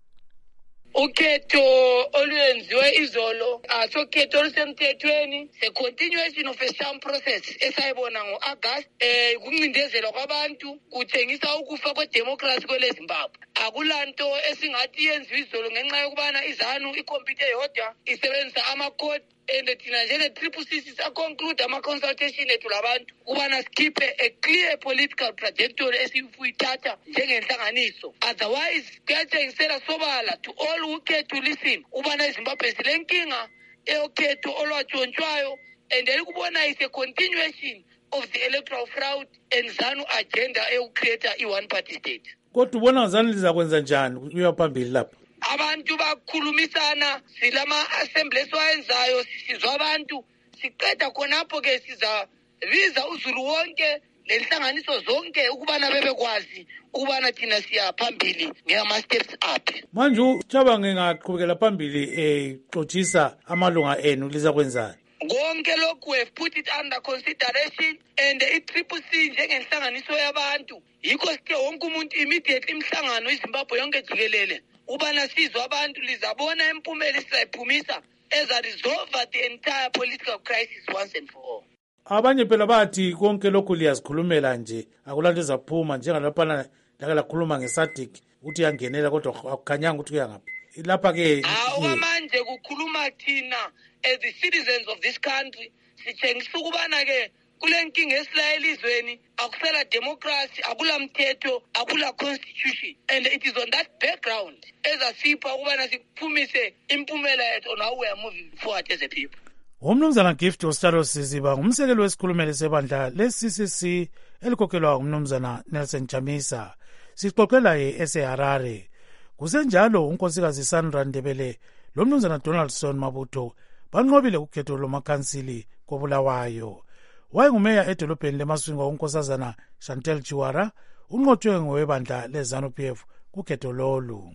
Ukhetho olwenziwe izolo asokhetho olusemthethweni, the continuation of a sham process esayibona ngo-August, kuncindezelwa kwabantu, kuthengisa ukufa kwedemocracy kwele Zimbabwe. Akulanto esingathi yenziwe izolo ngenxa yokubana iZANU ikompite yodwa isebenzisa amakhodi and thina njenge-CCC saconclude ama-consultation ethu labantu ukubana sikhiphe a clear political trajectory esiyithatha njengenhlanganiso. Otherwise kuyatshengisela sobala to all who care to listen ukubana iZimbabwe silenkinga eyokhetho olwatshontshwayo, and elikubona is a continuation of the electoral fraud and ZANU agenda eyokukreata i-one party state. Kodwa ubona ZANU lizakwenza njani kuya phambili lapha? Abantu bakhulumisana, silama assemblies wayenzayo, sizwa abantu, siqeda khonapho ke sizabiza uZulu wonke lenhlanganiso zonke ukubana bebekwazi ukubana thina siya phambili ngama steps up. Manje uChabangu ngaqhubekela phambili xothisa amalunga enu lizakwenzani? Konke lokhu we have put it under consideration, and i-CCC njengenhlanganiso yabantu yikho sithe wonke umuntu immediately imhlangano iZimbabwe yonke jikelele ubana sizwa abantu lizabona impumela esizayiphumisa eza-resolve the entire political crisis once and for all. Abanye phela bathi konke lokhu liyazikhulumela nje, akulanto ezaphuma njengalaphana lake lakhuluma ngeSADC ukuthi yangenela kodwa akukhanyanga ukuthi kuyangaphi. Lapha ke manje kukhuluma thina as the citizens of this country, sitshengisa ukubana ke kule nkinga esila elizweni akusela democracy, akula mthetho, akula constitution, and it is on that background ezasipha ukubana siphumise impumela yethu on how we are moving forward as a people. Umnumzana Gift Ostalo Ziziba ngumsekeli wesikhulumeli sebandla leCCC elikhokelwa umnumzana Nelson Chamisa. Sixoxela eSeharare. Kusenjalo unkosikazi Sandra Ndebele lo mnumzana Donaldson Mabutho banqobile ukhetho lomakhansili koBulawayo. Wayengumeya edolobheni leMaswingo unkosazana Chantel Chiwara unqotshwe ngowebandla leZANU-PF kukhetho lolu.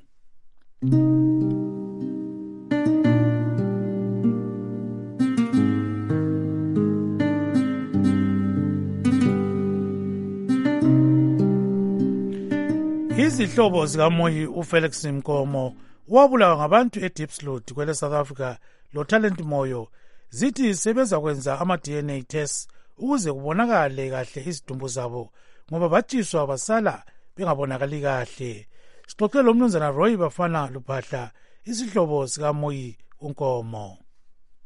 Izihlobo zikaMoyi uFelix Mkomo wabulawa ngabantu eDiepsloot kwele South Africa lo Talent Moyo zithi sebeza kwenza ama-DNA tests ukuze kubonakale kahle izidumbu zabo ngoba batshiswa basala bengabonakali kahle. Sixoxela umnumzana Roy Bafana Luphahla isihlobo sikaMoyi uNkomo.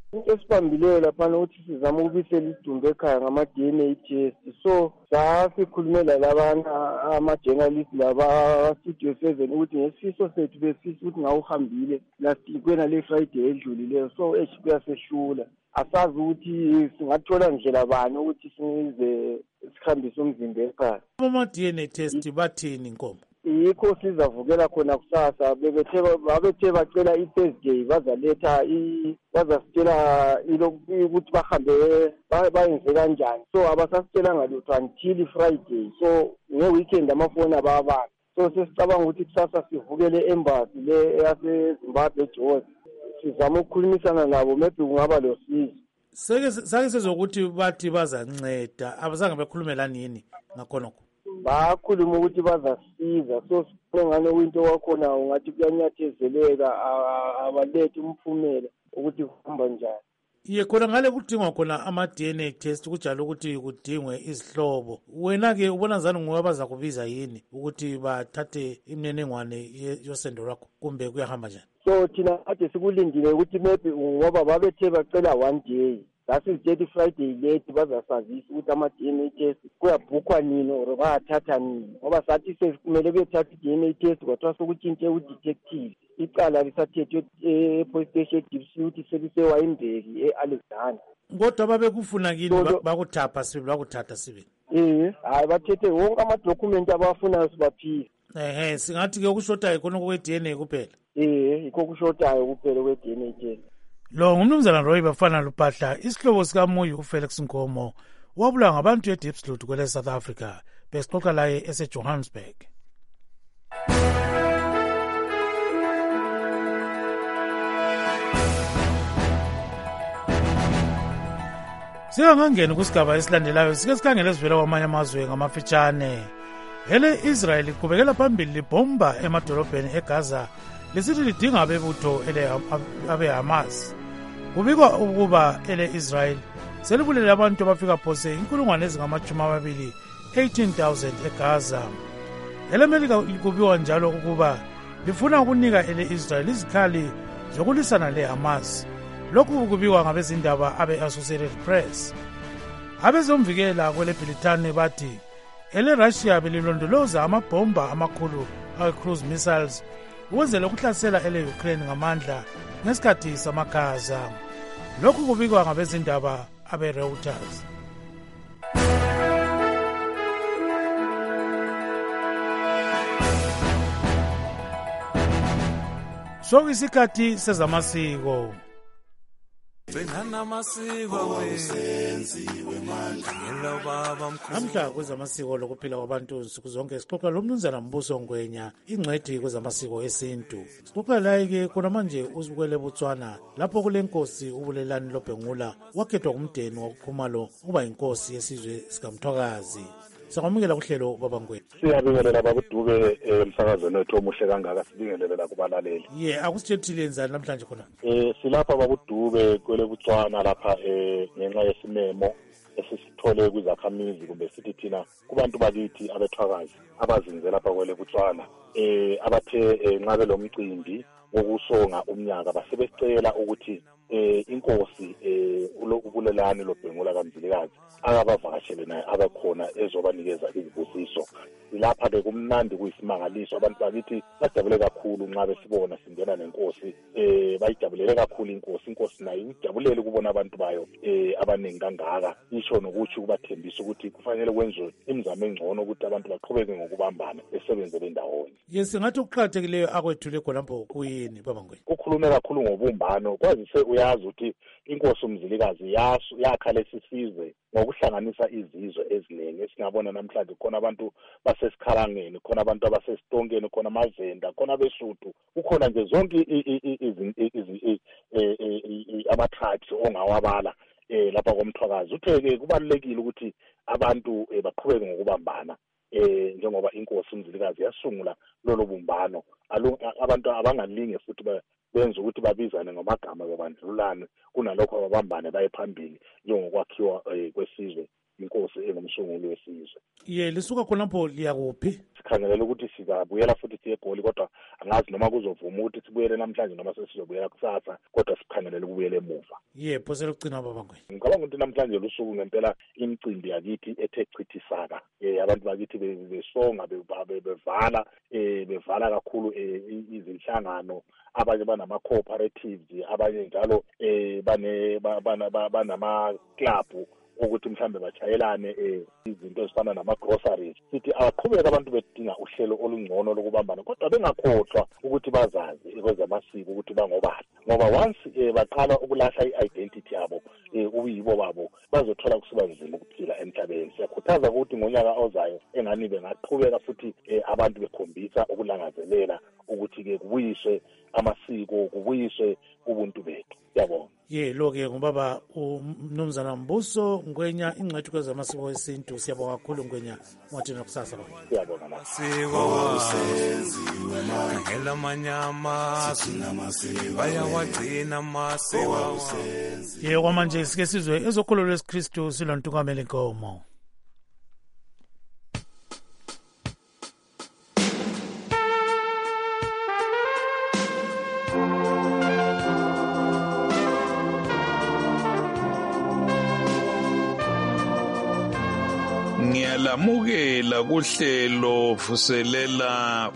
into esibambileyo laphana ukuthi sizama ukubisela isidumbu ekhaya ngama-DNA test. So sasikhulumela labana ama-journalist laba Studio 7 ukuthi ngesifiso sethu besifisa ukuthi ngawuhambile last kwena le Friday edlulileyo, so kuyasehlula. Asazi ukuthi singathola ndlela bani ukuthi size sikhambise umzimba ekhaya. Ama-DNA test bathini Nkomo? Yikho sizavukela khona kusasa, babethe bacela i-Thursday bazasitshela ukuthi bahambe bayenze kanjani. So abasasitshela lutho until Friday, so nge-weekend amafoni ababanga. So sesicabanga ukuthi kusasa sivukele embassy le yaseZimbabwe eJozi, sizama ukukhulumisana nabo, maybe kungaba losizo. Sake sezokuthi bathi bazanceda, abazange bekhulumela nini ngakhonokho? Bakhuluma ukuthi bazasiza, so ngane winto wakhona ungathi kuyanyathezeleka, abalethe umphumela ukuthi kuhamba njani. Ye khona ngale kudingwa khona ama-DNA test kunjalo ukuthi kudingwe izihlobo. Wena-ke ubona zani nguwe abaza kubiza yini ukuthi bathathe imininingwane yosendo lwakho kumbe kuyahamba njani? So thina kade sikulindile ukuthi maybe ngoba babethe bacela 1 day. That is 30 Friday late bazasazisa ukuthi ama-DNA test kuyabhukhwa nini or bayathatha nini, ngoba sathi sekumele bethatha i-DNA test kwathiwa sokutshintshe udetective. Icala lisathethwe e-police station e-Diepsloot selisewayimberg e-Alexander. Kodwa babekufuna kini bakuthapha sibe bakuthatha sibe? Hayi bathethe wonke amadokhumenti abafunayo sibaphile. Singathi-ke okushotayo khona kwe-DNA kuphela? Yikho kushotayo kuphela kwe-DNA test. Lo ngumnumzana Roy Bafana Lupahla, isihlobo sikaMuyi uFelix Nkomo, wabulawa ngabantu eDiepsloot kwele South Africa, besixoxa laye eseJohannesburg. Singangena kusigaba esilandelayo, sike sikhangele esivela kwamanye amazwe ngamafitshane. Hele Israel iqhubekela phambili libhomba emadolobheni eGaza, lisithi lidinga abebutho abe-Hamas. Kubikwa ukuba ele-Israel selibulele abantu abafika phose 18,000 eGaza. Ele-Melika kubikwa njalo ukuba lifuna ukunika ele-Israel izikhali zokulisana le-Hamas. Lokhu kubikwa ngabezindaba abe-Associated Press. Abezomvikela kwele-Britane bathi ele-Russia belilondoloza amabhomba amakhulu awe-cruise missiles ukwenzela ukuhlasela ele-Ukraine ngamandla ngesikhathi samakhaza. Lokhu kubikwa ngabezindaba abe-Reuters. Sokuyisikhathi sezamasiko. Namhla kwezamasiko lokuphila kwabantu nsuku zonke sixoxa lomnumzana Mbuso Ngwenya, ingcwethi kwezamasiko esintu. Sixoxa laye-ke khona manje uzibukwele eBotswana lapho kule nkosi uBulelani Lobhengula wakhethwa kumndeni wakuQhumalo ukuba inkosi yesizwe sikaMthwakazi. Sikwamukela kuhlelo Baba Ngwenya. Siyabingelela Baba Dube emsakazweni wethu omuhle kangaka, sibingelela kubalaleli. Akusithethile njani namhlanje khona? Silapha Baba Dube kwele Botswana lapha ngenxa yesimemo esisithole kwizakhamizi kumbe sithi thina kubantu bakithi abethwakazi abazinze lapha kwele Botswana abathe nxa belomcimbi wokusonga umnyaka basebecela ukuthi inkosi uBulelani Lobhengula kaMzilikazi akabavakashele naye abakhona ezobanikeza izibusiso. Lapha-ke kumnandi kuyisimangaliso, abantu bakithi bajabule kakhulu nxa besibona singena nenkosi, bayijabulele kakhulu inkosi nayo ijabulele ukubona abantu bayo abaningi kangaka, isho nokuthi ukubathembisa ukuthi kufanele kwenziwe imizamo engcono ukuthi abantu baqhubeke ngokubambana besebenzele ndawonye. Singathi ukuqakathekileyo akwethule khonapho kuyini Baba Ngwenya? Ukhulume kakhulu ngobumbano, kwazise uyazi ukuthi inkosi uMzilikazi yakha lesi sizwe ngokuhlanganisa izizwe eziningi esingabona namhlanje. Khona abantu basesikhalangeni, khona abantu abasesitonkeni, khona amazenda, khona besuthu, kukhona nje zonke ama-tribes ongawabala lapha koMthwakazi. Uthe-ke kubalulekile ukuthi abantu baqhubeke ngokubambana njengoba inkosi uMzilikazi yasungula lolo bumbano. Abantu abangalinge futhi benza ukuthi babizane ngamagama babandlulane, kunalokho ababambane baye phambili njengokwakhiwa kwesizwe inkosi engumsunguli wesizwe. Lisuka khonapho liya kuphi? Sikhangelela ukuthi sizabuyela futhi siye eGoli, kodwa angazi noma kuzovuma ukuthi sibuyele namhlanje noma sesizobuyela kusasa, kodwa sikhangelela ukubuyela emuva. Phosela ukugcina baba Ngwenya. Ngicabanga ukuthi namhlanje lusuku ngempela imicimbi yakithi ethe chithisaka. Abantu bakithi besonga bevala kakhulu izinhlangano, abanye banama-cooperatives, abanye njalo banama-club ukuthi mhlambe bachayelane izinto ezifana nama-groceries. Sithi aqhubeke abantu bedinga uhlelo olungcono lokubambana, kodwa bengakhohlwa ukuthi bazazi kwezamasiko ukuthi bangobani, ngoba once baqala ukulahla i-identity yabo, ubuyibo babo, bazothola kusiba nzima ukuphila emhlabeni. Siyakhuthaza ukuthi ngonyaka ozayo engani bengaqhubeka futhi abantu bekhombisa ukulangazelela ukuthi-ke kubuyiswe amasiko, kubuyiswe ubuntu bethu. Yabona. Lo-ke ngubaba uMnumzana Mbuso Ngwenya, ingcweti kwezamasiko esintu. Siyabonga kakhulu Ngwenya, ungathina kusasa. Siyabonga. Ngela manyama bayawagcina amasiko. Kwamanje sike sizwe ezokholo lwesikristu silontukamela inkomo. Ngiyalamukela kuhlelo vuselela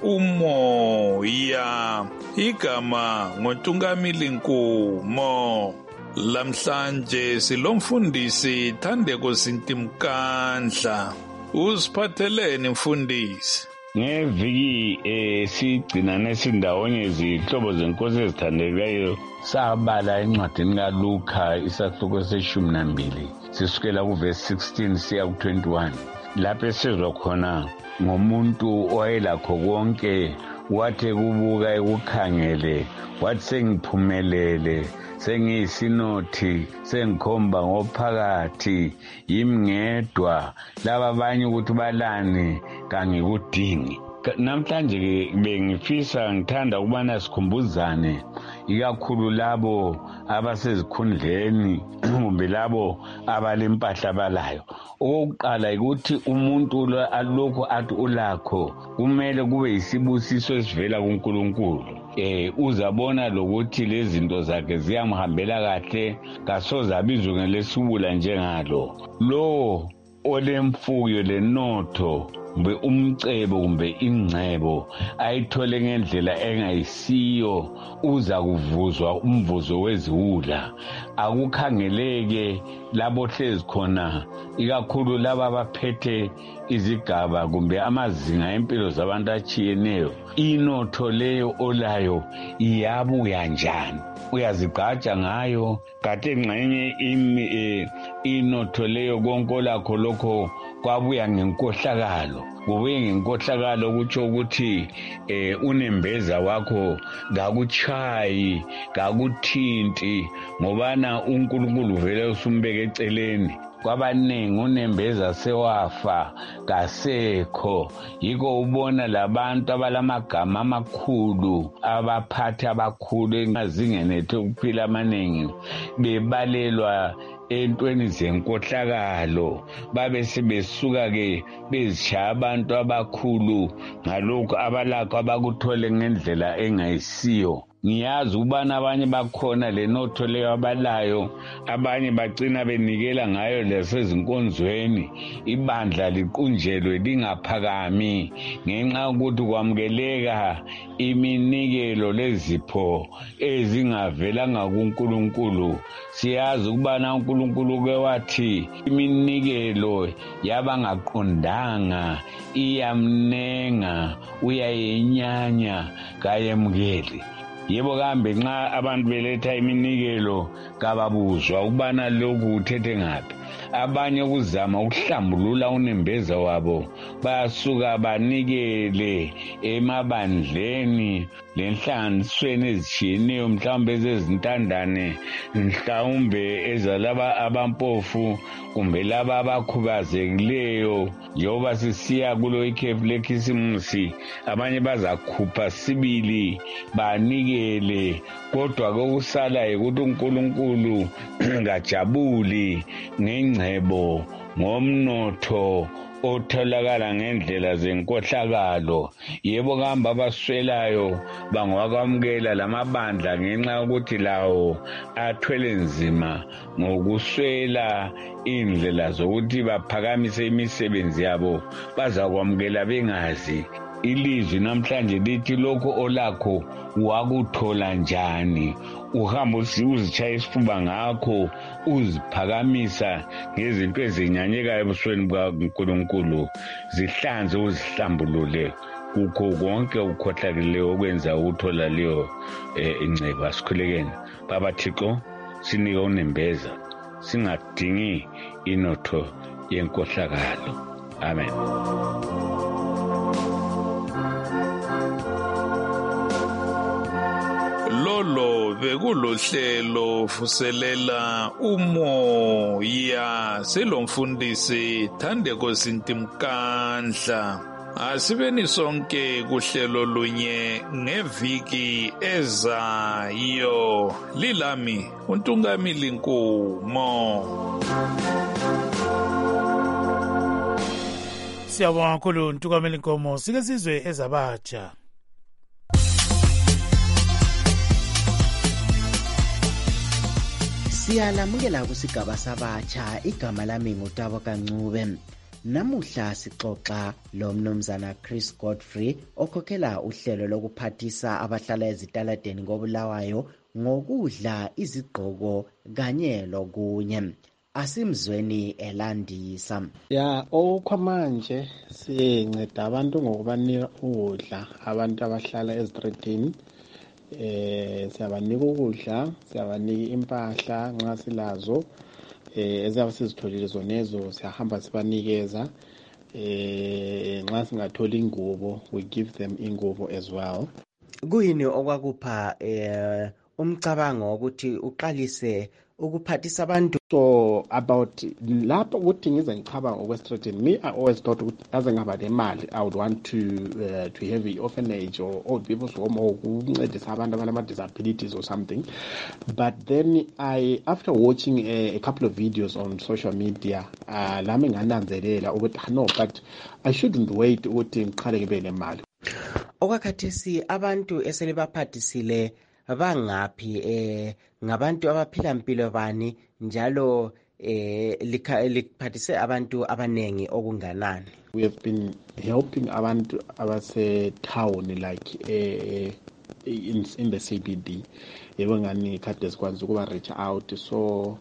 umoya, igama ngoNtungamili Nkumo. Lamhlanje silomfundisi Thandeko Sintimkandla. Usiphatheleni mfundisi? Ngeviki sigcina nesindawonye izihlobo zenkosi ezithandekayo sabala encwadini kaLuka isahluko se-12 sisukela kuvesi 16 siya ku-21, lapho esizwa khona ngomuntu owayelakho konke, wathi kubuka ekukhangele wathi sengiphumelele, sengiyisinothi, sengikhomba ngophakathi, yimngedwa, laba abanye ukuthi balani kangikudingi. Namhlanje bengifisa ngithanda ukubana sikhumbuzane ikakhulu labo abasezikhundleni kumbe labo abalempahla abalayo. Okokuqala ukuthi umuntu alokho athi ulakho kumele kube yisibusiso esivela kuNkulunkulu. Uzabona lokuthi lezi zinto zakhe ziyamhambela kahle, kasoze abizwe ngelesibula njengalo. Lo olemfuyo lenotho kumbe umcebo kumbe ingcebo ayithole ngendlela engayisiyo, uza kuvuzwa umvuzo weziwula. Akukhangeleke labo hlezi khona, ikakhulu laba abaphethe izigaba kumbe amazinga empilo zabantu atshiyeneyo. Inotho leyo olayo iyabuya njani? Uyazigqaja ngayo kade engxenye inotho leyo konke lakho lokho kwabuya ngenkohlakalo. Kubuye ngenkohlakalo kutsho ukuthi unembeza wakho kakutshayi, kakuthinti, ngobana uNkulunkulu vele usumbeke eceleni. Kwabaningi unembeza sewafa, kasekho. Yiko ubona labantu abalamagama amakhulu, abaphathi abakhulu engazingeni ethu ukuphila amaningi, bebalelwa entweni zenkohlakalo, babe sebesuka-ke bezishaya abantu abakhulu ngalokhu abalakho abakuthole ngendlela engayisiyo. Ngiyazi ukubana abanye bakhona lenotho leyo abalayo, abanye bagcina benikela ngayo lesezinkonzweni, ibandla liqunjelwe lingaphakami ngenxa yokuthi kwamukeleka iminikelo lezipho ezingavelanga kuNkulunkulu. Siyazi ukubana uNkulunkulu ke wathi iminikelo yabangaqondanga iyamnenga, uyayenyanya, kayemukeli. Yebo kambe nxa abantu beletha iminikelo kababuzwa ukubana lokhu uthethe ngaphi. Abanye kuzama ukuhlambulula unembeza wabo basuka banikele emabandleni lenhlanganisweni ezitshiyeneyo, mhlawumbe ezezintandane, mhlawumbe ezalaba abampofu kumbe laba abakhubazekileyo. Njengoba sisiya kulo ikhefu lekhisimusi, abanye bazakhupha sibili banike banikele kodwa kokusalayo ukuthi uNkulunkulu ngajabuli ngengcebo ngomnotho otholakala ngendlela zenkohlakalo. Yebo kamba abaswelayo bangakwamukela lamabandla ngenxa yokuthi lawo athwele nzima ngokuswela indlela zokuthi baphakamise imisebenzi yabo, bazakwamukela bengazi. Ilizwi namhlanje lithi lokho olakho wakuthola njani, uhamba uzitshaya isifuba ngakho, uziphakamisa ngezinto ezinyanyekayo ebusweni bukaNkulunkulu, zihlanze uzihlambulule kukho konke ukukhohlakileyo okwenza ukuthola leyo ingcebo. Asikhulekeni Baba Thixo, sinike unembeza, singadingi inotho yenkohlakalo. Amen. Lolo bekulohlelo vuselela umoya selomfundisi Thandeko Sintimkandla. Asibeni sonke kuhlelo lunye ngeviki ezayo. Lilami uNtungamili Nkumo. Siyabonga kakhulu Ntungamili Nkumo. Sike sizwe ezabatsha. Siyalamukela kusigaba sabatsha. Igama lami nguTabo Kancube. Namuhla sixoxa lo mnumzana Chris Godfrey okhokhela uhlelo lokuphathisa abahlala ezitaladeni koBulawayo ngokudla, izigqoko kanye lokunye. Asimzweni elandisa. Okwamanje sinceda abantu ngokubanika ukudla, abantu abahlala ezitretini. Siyabanika ukudla, siyabanika impahla nxa silazo, ezabe sizitholile zonezo siyahamba sibanikeza. Nxa singathola ingubo, we give them ingubo as well. Kuyini okwakupha umcabango ukuthi uqalise ukuphathisa abantu? So about lapho ukuthi ngize ngicabanga okwestrateni, me I always thought ukuthi aze ngaba nemali I would want to have an orphanage or old people's home or ukuncedisa abantu abalama disabilities or something. But then after watching a couple of videos on social media, lami ngananzelela ukuthi no, but I shouldn't wait ukuthi ngiqale ngibe nemali. Okwakhathesi abantu esele baphathisile bangaphi, ngabantu abaphila impilo bani njalo likhathise abantu abanengi okunganani? We have been helping abantu abase town like in the CBD. Yebo ngani kade sikwazi ukuba reach out, so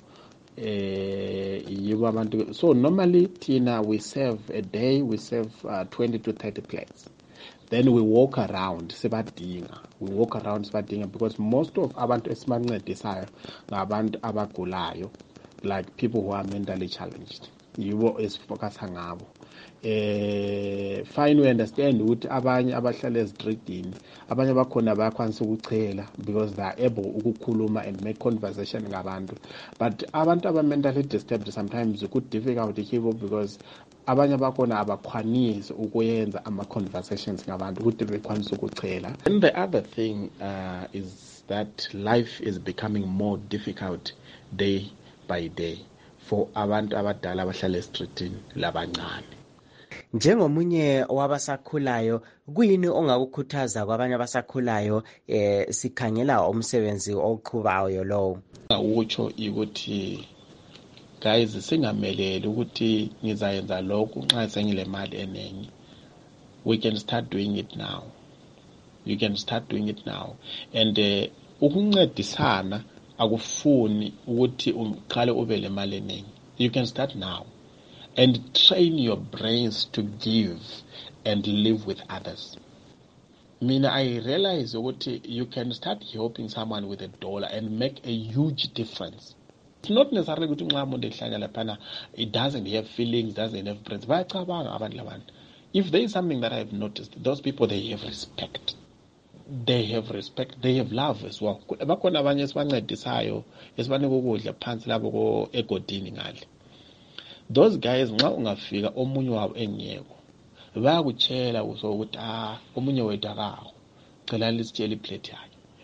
yibo abantu. So normally tina we serve a day, we serve 20 to 30 plates. Then we walk around sibadinga. Because most of abantu esibancedisayo ngabantu abagulayo, like people who are mentally challenged. Yibo esifocus ngabo. Fine, we understand ukuthi abanye abahlala ezitreetini, abanye bakhona bayakwanisa ukuchela because they are able ukukhuluma and make conversation ngabantu. But abantu aba mentally disturbed sometimes it's difficult kibo because abanye bakhona abakhwanisi ukuyenza ama conversations ngabantu ukuthi bekwanisa ukuchela. And the other thing is that life is becoming more difficult day by day for abantu abadala abahlala ezitreetini labancane. Njengomunye wabasakhulayo, kuyini ongakukhuthaza kwabanye abasakhulayo sikhangela umsebenzi oqhubayo lo? Ukusho ukuthi guys, singameleli ukuthi ngizayenza lokho nxa sengile mali enengi. We can start doing it now. You can start doing it now. And ukuncedisana akufuni ukuthi uqale ube le mali enengi. You can start now and train your brains to give and live with others. I realize ukuthi you can start helping someone with $1 and make a huge difference. It's not necessarily ukuthi nxa umuntu ehlanya laphana it doesn't have feelings, doesn't have brains. Bayacabanga abantu labantu. If there is something that I have noticed, those people, they have respect. They have respect, they have love as well. Bakhona abanye esibancedisayo esibanika ukudla phansi labo egodini ngale. Those guys nxa ungafika omunye wabo engiyeko bayakutshela ukuthi omunye wethu akaho cela lisitshela iplate yakhe.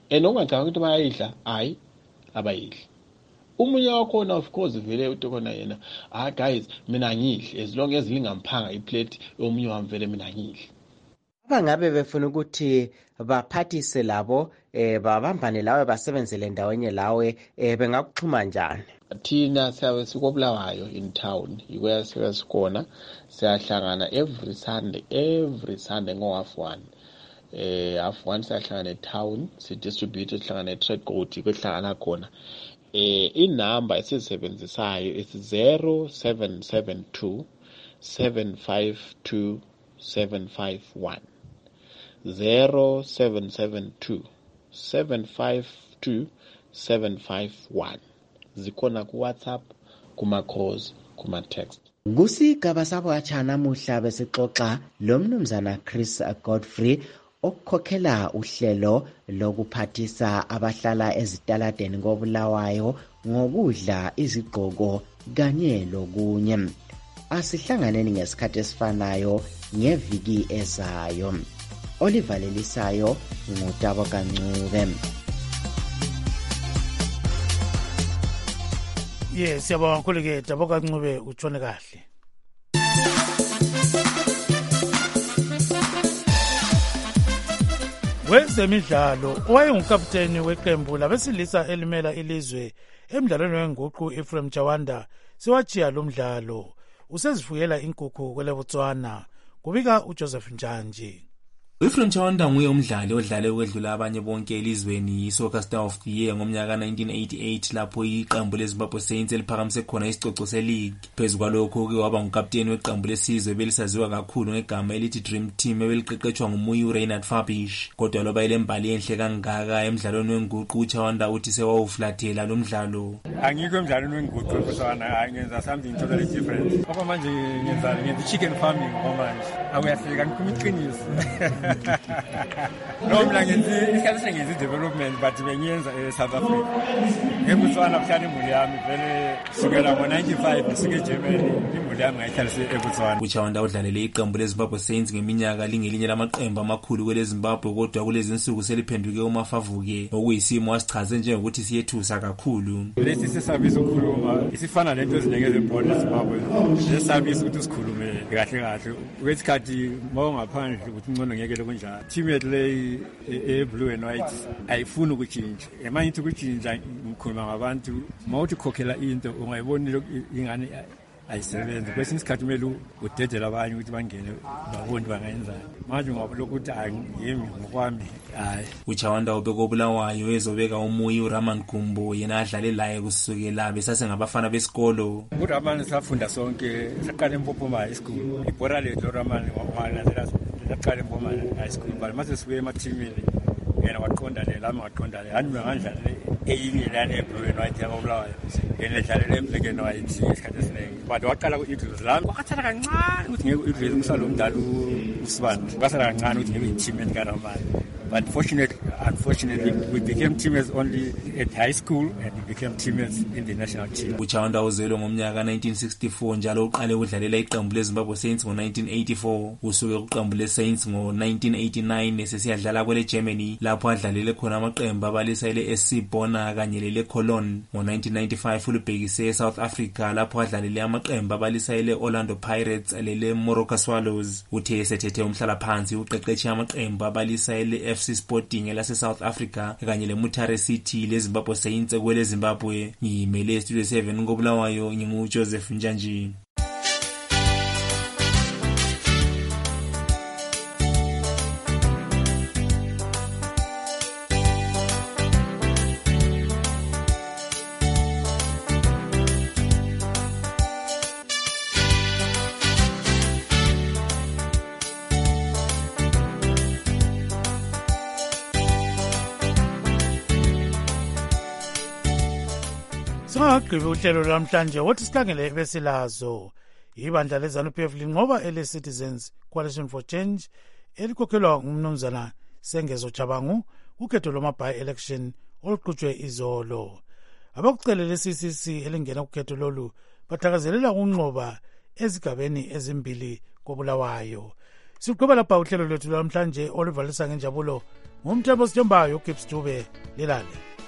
and ongacanga ukuthi bayayidla hayi abayidli. Umunye wakhona of course vele uthi khona yena guys mina ngidli as long as lingamphanga iplate omunye wami vele mina ngidli. Abangabe befuna ukuthi baphathise labo babambane lawe basebenzele ndawenye lawe bengakuxhuma njani? Thina siyabe sikobulawayo in town yikwela sikhona siyahlangana every Sunday ngo-half one. Half one siyahlangana e-town sidistribute sihlangana e-trade court kwehlangana khona. Inamba esizisebenzisayo is 0772 752 751 0772 752 751. Zikhona ku WhatsApp, kuma calls, kuma text. Kusigaba sabo atsha namuhla besixoxa lo mnumzana Chris Godfrey okukhokhela uhlelo lokuphathisa abahlala ezitaladeni koBulawayo ngokudla izigqoko kanye lokunye. Asihlanganeni ngesikhathi esifanayo ngeviki ezayo. Oliver Lelisayo ngutabo kancube. Yes, siyabonga kakhulu ke Dabo kancube utshone kahle. Wezemidlalo owayengukapteni weqembu labesilisa elimela ilizwe emdlalweni wenguqu Ephraim Chawanda siwachiya lo mdlalo usezifuyela inkukhu kwele Botswana kubika uJoseph Njanji. Ephraim Chawanda nguye umdlali odlale ukwedlula abanye bonke elizweni iSoccer Star of the Year ngomnyaka 1988 lapho iqembu leZimbabwe Saints eliphakamise khona isicoco se-league. Phezu kwalokho ke waba ngukapteni weqembu lesizwe belisaziwa kakhulu ngegama elithi Dream Team ebeliqeqetshwa nguMuyi Reinhard Fabish. Kodwa loba ilembali enhle kangaka emdlalweni wenguqu uChawanda uthi sewawuflathela lo mdlalo. Angikho emdlalweni wenguqu eBotswana ngenza something totally different. Ngoba manje ngenza chicken farming manje. Akuyahleka ngikhuluma iqiniso. No, mina ngenzi isikhathi sengenzi development but bengiyenza eSouth Africa. eBotswana kuhlala imuli yami vele sukela ngo-95 ngisuke eGermany imuli yami ngayihlalise eBotswana. uChawanda udlalele iqembu leZimbabwe Saints ngeminyaka lingelinye lamaqembu amakhulu kweleZimbabwe kodwa kulezi insuku seliphenduke umafavuke okuyisimo wasichaze njengokuthi siyethusa kakhulu. Lesi sisabiza ukukhuluma isifana lento eziningi ezebhola eZimbabwe lesabisa ukuthi sikhulume kahle kahle kwesikhathi mawungaphandle ukuthi ngcono ngeke lokunjalo. Team yethu le blue and white ayifuni ukutshintsha emanye ukuthi ukutshintsha ngikhuluma ngabantu mawuthi khokhela into ungayiboni ingane ayisebenzi kwesinye isikhathi kumele udedele abanye ukuthi bangene babone bangayenzani manje ngoba lokuthi angiyimi ngokwami hayi. uChawanda ubeka oBulawayo ezobeka uMuyi uRaman Gumbo yena adlale laye kusukela besasengabafana besikolo. uRaman safunda sonke saqala eMpophoma High School ibhora lethu uRaman saqala eMpophoma High School but mase sibuye emathimini yena waqonda lami waqonda hani ngandlala eyinye lana eblue and white yabaBulawayo yena dlalela eblack and white isikhathi esiningi but waqala ku-Eagles lami wakhathala kancane ukuthi ngeke u-Eagles umsalo omdala uSibanda kwasala kancane ukuthi ngeke i-team enikaRaman. But unfortunately, we became teammates only at high school and we became teammates in the national team. uChawanda uzelwe ngomnyaka 1964 njalo uqale ukudlalela iqembu leZimbabwe Saints ngo-1984 usuke kuqembu leSaints ngo-1989 nesesiyadlala kwele Germany lapho adlalele khona amaqembu abalisa ile-SC Bona kanye lele Cologne. Ngo-1995 ulubhekise eSouth Africa lapho adlalele amaqembu abalisa ile-Orlando Pirates lele Moroka Swallows. Uthe esethethe umhlalaphansi uqeqeshe amaqembu abalisa ile-FC Sporting elase South Africa kanye leMutare City leZimbabwe Saints kwele Zimbabwe. Ngimele Studio 7 ngoBulawayo nginguJoseph Njanji. Singagqibi uhlelo lwamhlanje wothi sihlangele besilazo ibandla leZANU-PF linqoba ele-Citizens Coalition for Change elikhokhelwa ngumnumzana Sengezo Chabangu ukhetho lwama-by-election oluqhutshwe izolo. Abakucelela le-CCC elingena kukhetho lolu bathakazelela ukunqoba ezigabeni ezimbili koBulawayo. Siqhubeka lapha uhlelo lwethu lwamhlanje oluvalisa ngenjabulo ngumthembo sithembayo uGibbs Dube lelale.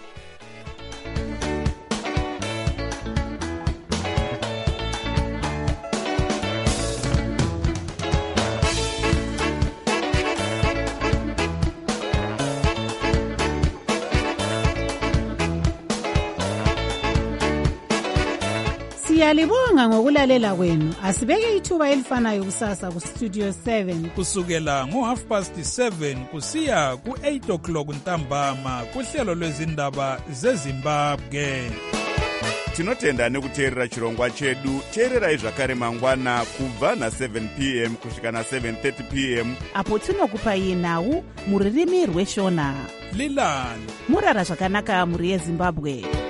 Siyalibonga ngokulalela kwenu. Asibeke ithuba elifanayo kusasa ku Studio 7 kusukela ngo7:30 kusiya ku8 ntambama kuhlelo lwezindaba zeZimbabwe. Tinotenda nekuteerera chirongwa chedu. Teererai zvakare mangwana kubva na7 p.m. kusvika na7:30 p.m. apo tinokupai nhau muririmi rweshona. Lilani murara zvakanaka muri yeZimbabwe.